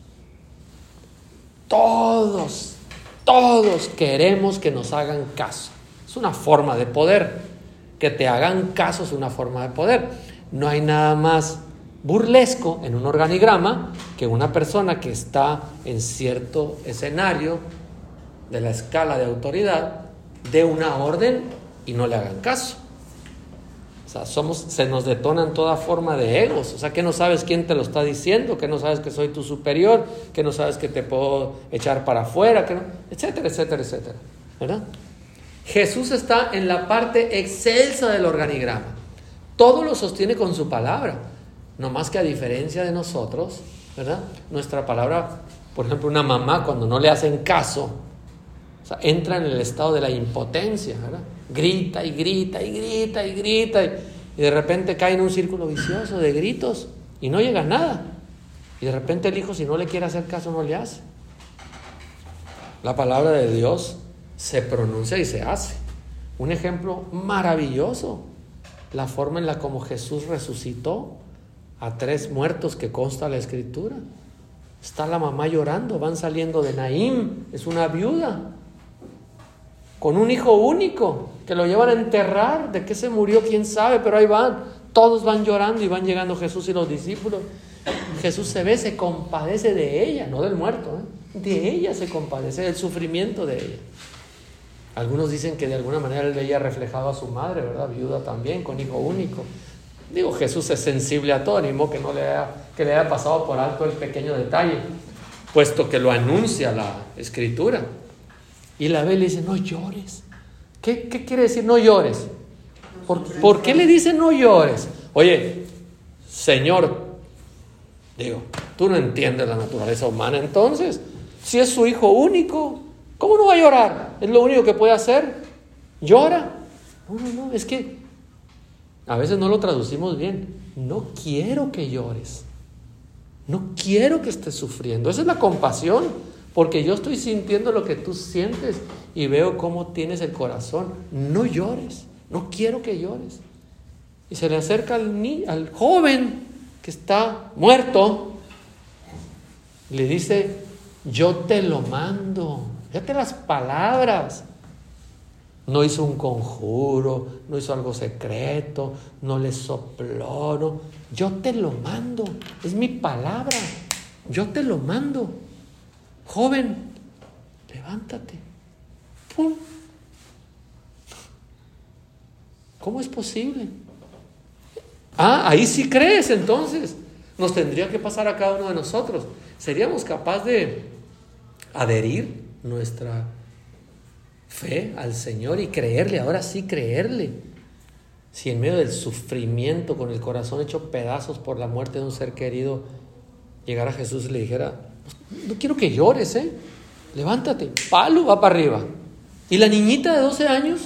Todos, todos queremos que nos hagan caso. Es una forma de poder. Que te hagan caso es una forma de poder. No hay nada más burlesco en un organigrama que una persona que está en cierto escenario de la escala de autoridad dé una orden y no le hagan caso. O sea, somos, se nos detonan toda forma de egos. O sea, que no sabes quién te lo está diciendo, que no sabes que soy tu superior, que no sabes que te puedo echar para afuera, que no, etcétera, etcétera, etcétera. ¿Verdad? Jesús está en la parte excelsa del organigrama. Todo lo sostiene con su palabra. No más que a diferencia de nosotros, ¿verdad? Nuestra palabra, por ejemplo, una mamá cuando no le hacen caso, o sea, entra en el estado de la impotencia, ¿verdad? Grita y grita y grita y grita y, y de repente cae en un círculo vicioso de gritos y no llega a nada. Y de repente el hijo, si no le quiere hacer caso, no le hace. La palabra de Dios se pronuncia y se hace. Un ejemplo maravilloso, la forma en la como Jesús resucitó a tres muertos que consta la Escritura. Está la mamá llorando, van saliendo de Naín, es una viuda con un hijo único, que lo llevan a enterrar. ¿De qué se murió? ¿Quién sabe? Pero ahí van, todos van llorando y van llegando Jesús y los discípulos. Jesús se ve, se compadece de ella, no del muerto, ¿eh? De ella se compadece, del sufrimiento de ella. Algunos dicen que de alguna manera él veía reflejado a su madre, ¿verdad? Viuda también, con hijo único. Digo, Jesús es sensible a todo, ni modo que no le haya, que le haya pasado por alto el pequeño detalle, puesto que lo anuncia la Escritura. Y la ve y le dice, no llores. ¿Qué, qué quiere decir no llores? ¿Por, ¿Por qué le dice no llores? Oye, Señor, digo, tú no entiendes la naturaleza humana, entonces, si es su hijo único, ¿cómo no va a llorar? Es lo único que puede hacer. ¿Llora? No, no, no, es que a veces no lo traducimos bien. No quiero que llores. No quiero que estés sufriendo. Esa es la compasión. Porque yo estoy sintiendo lo que tú sientes y veo cómo tienes el corazón. No llores, no quiero que llores. Y se le acerca al, ni- al joven que está muerto. Y le dice, yo te lo mando. Fíjate las palabras. No hizo un conjuro, no hizo algo secreto, no le sopló. No. Yo te lo mando, es mi palabra. Yo te lo mando. Joven, levántate. ¡Pum! ¿Cómo es posible? Ah, ahí sí crees entonces. Nos tendría que pasar a cada uno de nosotros. ¿Seríamos capaces de adherir nuestra fe al Señor y creerle? Ahora sí creerle. Si en medio del sufrimiento, con el corazón hecho pedazos por la muerte de un ser querido, llegara Jesús y le dijera, no quiero que llores, ¿eh? Levántate, palo, va para arriba. ¿Y la niñita de doce años?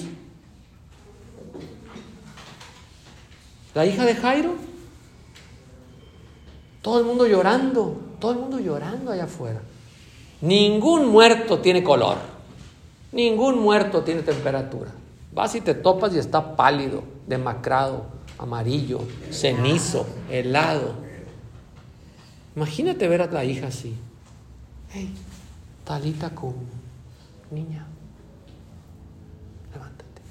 ¿La hija de Jairo? Todo el mundo llorando, todo el mundo llorando allá afuera. Ningún muerto tiene color, ningún muerto tiene temperatura. Vas y te topas y está pálido, demacrado, amarillo, cenizo, helado. Imagínate ver a la hija así. Hey, Talita cum, niña, levántate.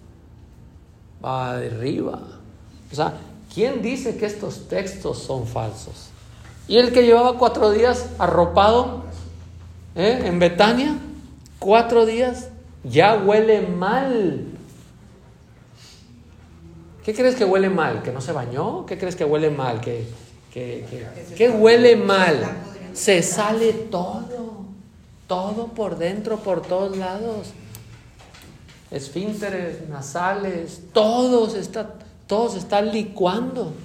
Va de arriba. O sea, ¿quién dice que estos textos son falsos? Y el que llevaba cuatro días arropado ¿eh? en Betania, cuatro días, ya huele mal. ¿Qué crees que huele mal? ¿Que no se bañó? ¿Qué crees que huele mal? ¿Que, que, que, ¿Qué huele mal? Se sale todo, todo por dentro, por todos lados. Esfínteres, nasales, todo se está, todo se está licuando.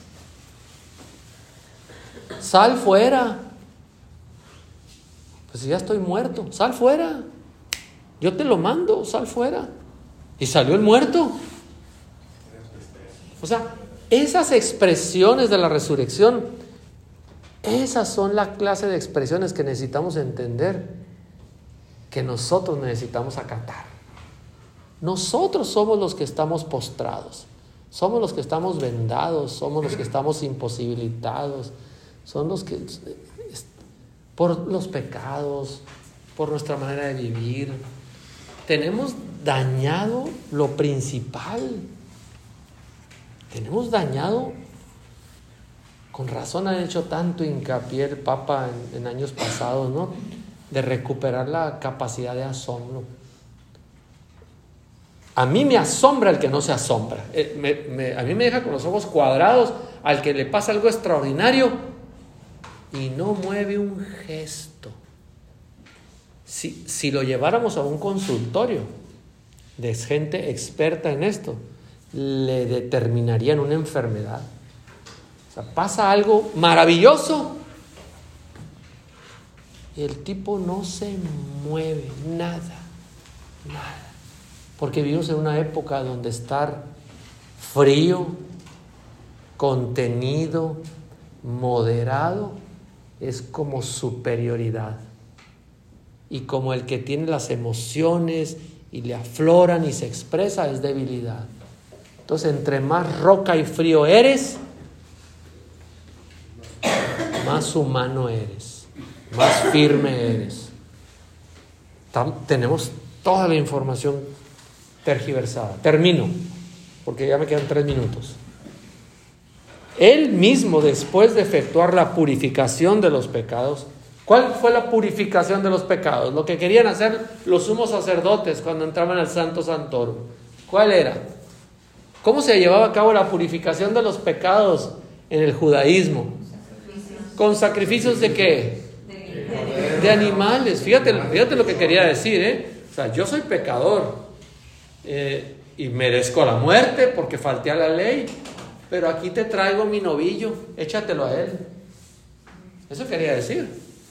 Sal fuera. Pues si ya estoy muerto, sal fuera. Yo te lo mando, sal fuera. Y salió el muerto. O sea, esas expresiones de la resurrección, esas son la clase de expresiones que necesitamos entender, que nosotros necesitamos acatar. Nosotros somos los que estamos postrados, somos los que estamos vendados, somos los que estamos imposibilitados, son los que, por los pecados, por nuestra manera de vivir, tenemos dañado lo principal. Tenemos dañado, con razón ha hecho tanto hincapié el Papa en, en años pasados, ¿no? De recuperar la capacidad de asombro. A mí me asombra el que no se asombra. Eh, me, me, a mí me deja con los ojos cuadrados al que le pasa algo extraordinario y no mueve un gesto. Si, si lo lleváramos a un consultorio de gente experta en esto, le determinarían una enfermedad. O sea, pasa algo maravilloso y el tipo no se mueve, nada, nada. Porque vivimos en una época donde estar frío, contenido, moderado, es como superioridad. Y como el que tiene las emociones y le afloran y se expresa es debilidad. Entonces, entre más roca y frío eres, más humano eres, más firme eres. Tam- tenemos toda la información tergiversada. Termino, porque ya me quedan tres minutos. Él mismo, después de efectuar la purificación de los pecados, ¿cuál fue la purificación de los pecados? Lo que querían hacer los sumos sacerdotes cuando entraban al Santo Santorum. ¿Cuál era? ¿Cómo se llevaba a cabo la purificación de los pecados en el judaísmo? ¿Con sacrificios de qué? De animales. Fíjate, fíjate lo que quería decir, ¿eh? O sea, yo soy pecador eh, y merezco la muerte porque falté a la ley, pero aquí te traigo mi novillo, échatelo a él. Eso quería decir.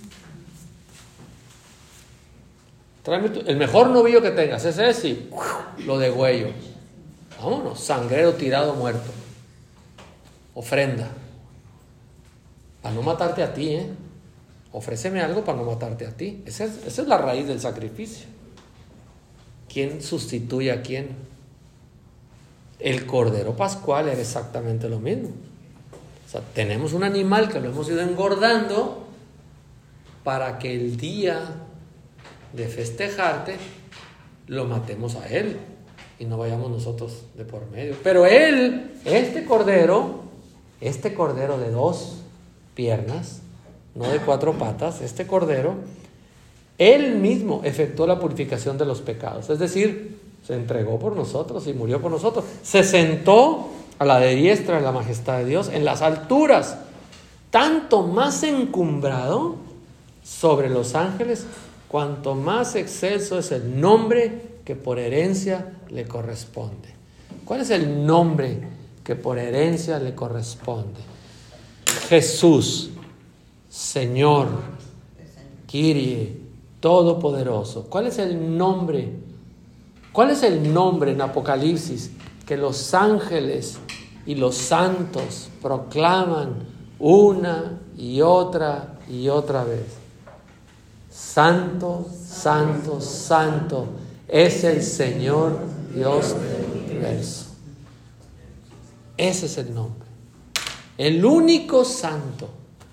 Tráeme tu, el mejor novillo que tengas, ese es y lo degüello. Vámonos, sangrero tirado muerto. Ofrenda. Para no matarte a ti, ¿eh? Ofréceme algo para no matarte a ti. Esa es, esa es la raíz del sacrificio. ¿Quién sustituye a quién? El Cordero Pascual era exactamente lo mismo. O sea, tenemos un animal que lo hemos ido engordando para que el día de festejarte lo matemos a él y no vayamos nosotros de por medio. Pero él, este cordero, este cordero de dos piernas, no de cuatro patas, este cordero, él mismo efectuó la purificación de los pecados. Es decir, se entregó por nosotros y murió por nosotros. Se sentó a la diestra de la majestad de Dios en las alturas, tanto más encumbrado sobre los ángeles, cuanto más excelso es el nombre que por herencia le corresponde. ¿Cuál es el nombre que por herencia le corresponde? Jesús, Señor, Kyrie, Todopoderoso. ¿Cuál es el nombre? ¿Cuál es el nombre en Apocalipsis que los ángeles y los santos proclaman una y otra y otra vez? Santo, santo, santo es el Señor Dios del universo. Ese es el nombre. El único santo.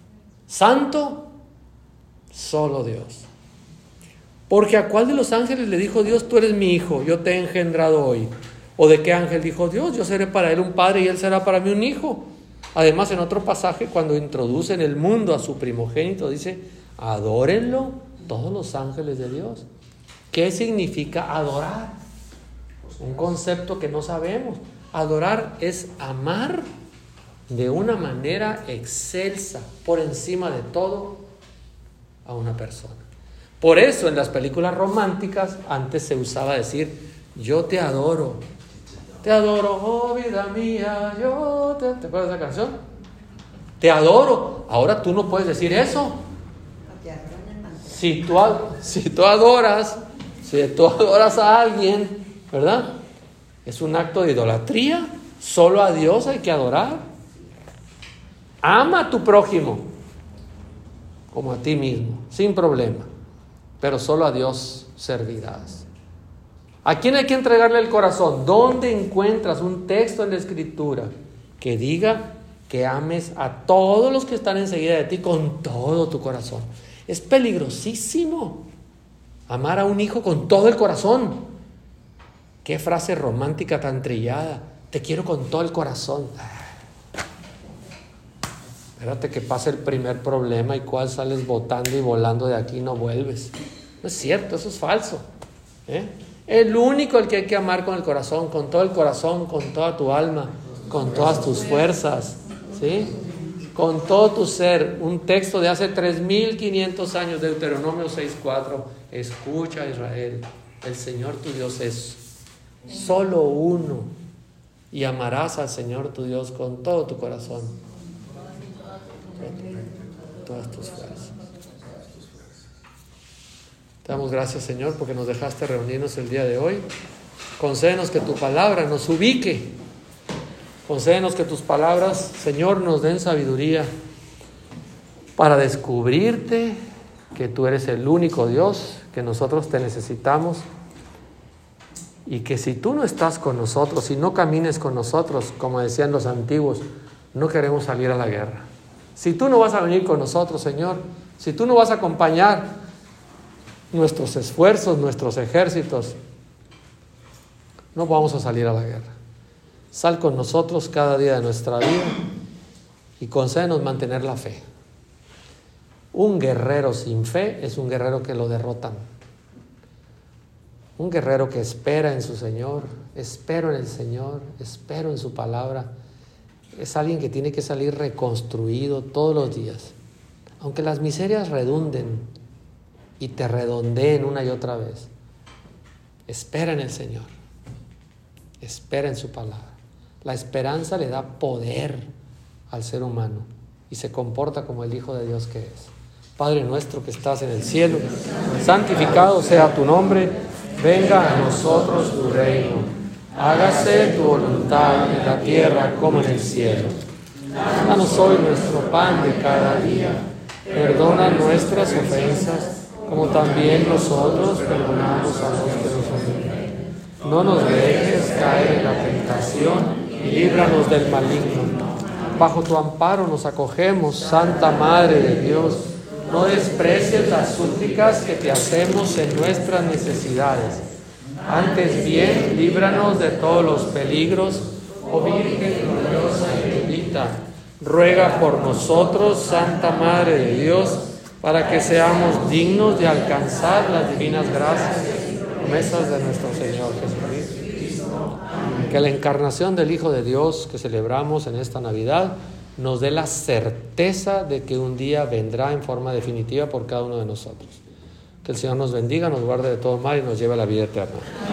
santo, solo Dios. Porque ¿a cuál de los ángeles le dijo Dios, tú eres mi hijo, yo te he engendrado hoy? ¿O de qué ángel dijo Dios, yo seré para él un padre y él será para mí un hijo? Además, en otro pasaje, cuando introduce en el mundo a su primogénito, dice, adórenlo todos los ángeles de Dios. ¿Qué significa adorar? Un concepto que no sabemos. Adorar es amar de una manera excelsa, por encima de todo, a una persona. Por eso en las películas románticas antes se usaba decir, yo te adoro. Te adoro, oh vida mía, yo te... ¿Te acuerdas de esa canción? Te adoro. Ahora tú no puedes decir eso. Si tú, si tú adoras, si tú adoras a alguien, ¿verdad? Es un acto de idolatría. Solo a Dios hay que adorar. Ama a tu prójimo como a ti mismo, sin problema. Pero solo a Dios servirás. ¿A quién hay que entregarle el corazón? ¿Dónde encuentras un texto en la Escritura que diga que ames a todos los que están enseguida de ti con todo tu corazón? Es peligrosísimo amar a un hijo con todo el corazón. Qué frase romántica tan trillada. Te quiero con todo el corazón. Espérate que pase el primer problema y cuál sales botando y volando de aquí y no vuelves. No es cierto, eso es falso. ¿Eh? El único al que hay que amar con el corazón, con todo el corazón, con toda tu alma, con todas tus fuerzas, ¿sí? Con todo tu ser. Un texto de hace tres mil quinientos años, Deuteronomio seis cuatro. Escucha, Israel, el Señor tu Dios es solo uno, y amarás al Señor tu Dios con todo tu corazón, todas tus fuerzas. Te damos gracias, Señor, porque nos dejaste reunirnos el día de hoy. Concédenos que tu palabra nos ubique. Concédenos que tus palabras, Señor, nos den sabiduría para descubrirte, que tú eres el único Dios, que nosotros te necesitamos, y que si tú no estás con nosotros, si no camines con nosotros, como decían los antiguos, no queremos salir a la guerra. Si tú no vas a venir con nosotros, Señor, si tú no vas a acompañar nuestros esfuerzos, nuestros ejércitos, no vamos a salir a la guerra. Sal con nosotros cada día de nuestra vida y concédenos mantener la fe. Un guerrero sin fe es un guerrero que lo derrotan. Un guerrero que espera en su Señor, espero en el Señor, espero en su palabra, es alguien que tiene que salir reconstruido todos los días. Aunque las miserias redunden y te redondeen una y otra vez, espera en el Señor, espera en su palabra. La esperanza le da poder al ser humano y se comporta como el Hijo de Dios que es. Padre nuestro que estás en el cielo, santificado sea tu nombre, venga a nosotros tu reino, hágase tu voluntad en la tierra como en el cielo. Danos hoy nuestro pan de cada día, perdona nuestras ofensas, como también nosotros perdonamos a los que nos ofenden. No nos dejes caer en la tentación y líbranos del maligno. Bajo tu amparo nos acogemos, Santa Madre de Dios. No desprecies las súplicas que te hacemos en nuestras necesidades. Antes bien, líbranos de todos los peligros, oh Virgen gloriosa y bendita. Ruega por nosotros, Santa Madre de Dios, para que seamos dignos de alcanzar las divinas gracias y promesas de nuestro Señor Jesucristo. Que la encarnación del Hijo de Dios que celebramos en esta Navidad nos dé la certeza de que un día vendrá en forma definitiva por cada uno de nosotros. Que el Señor nos bendiga, nos guarde de todo mal y nos lleve a la vida eterna.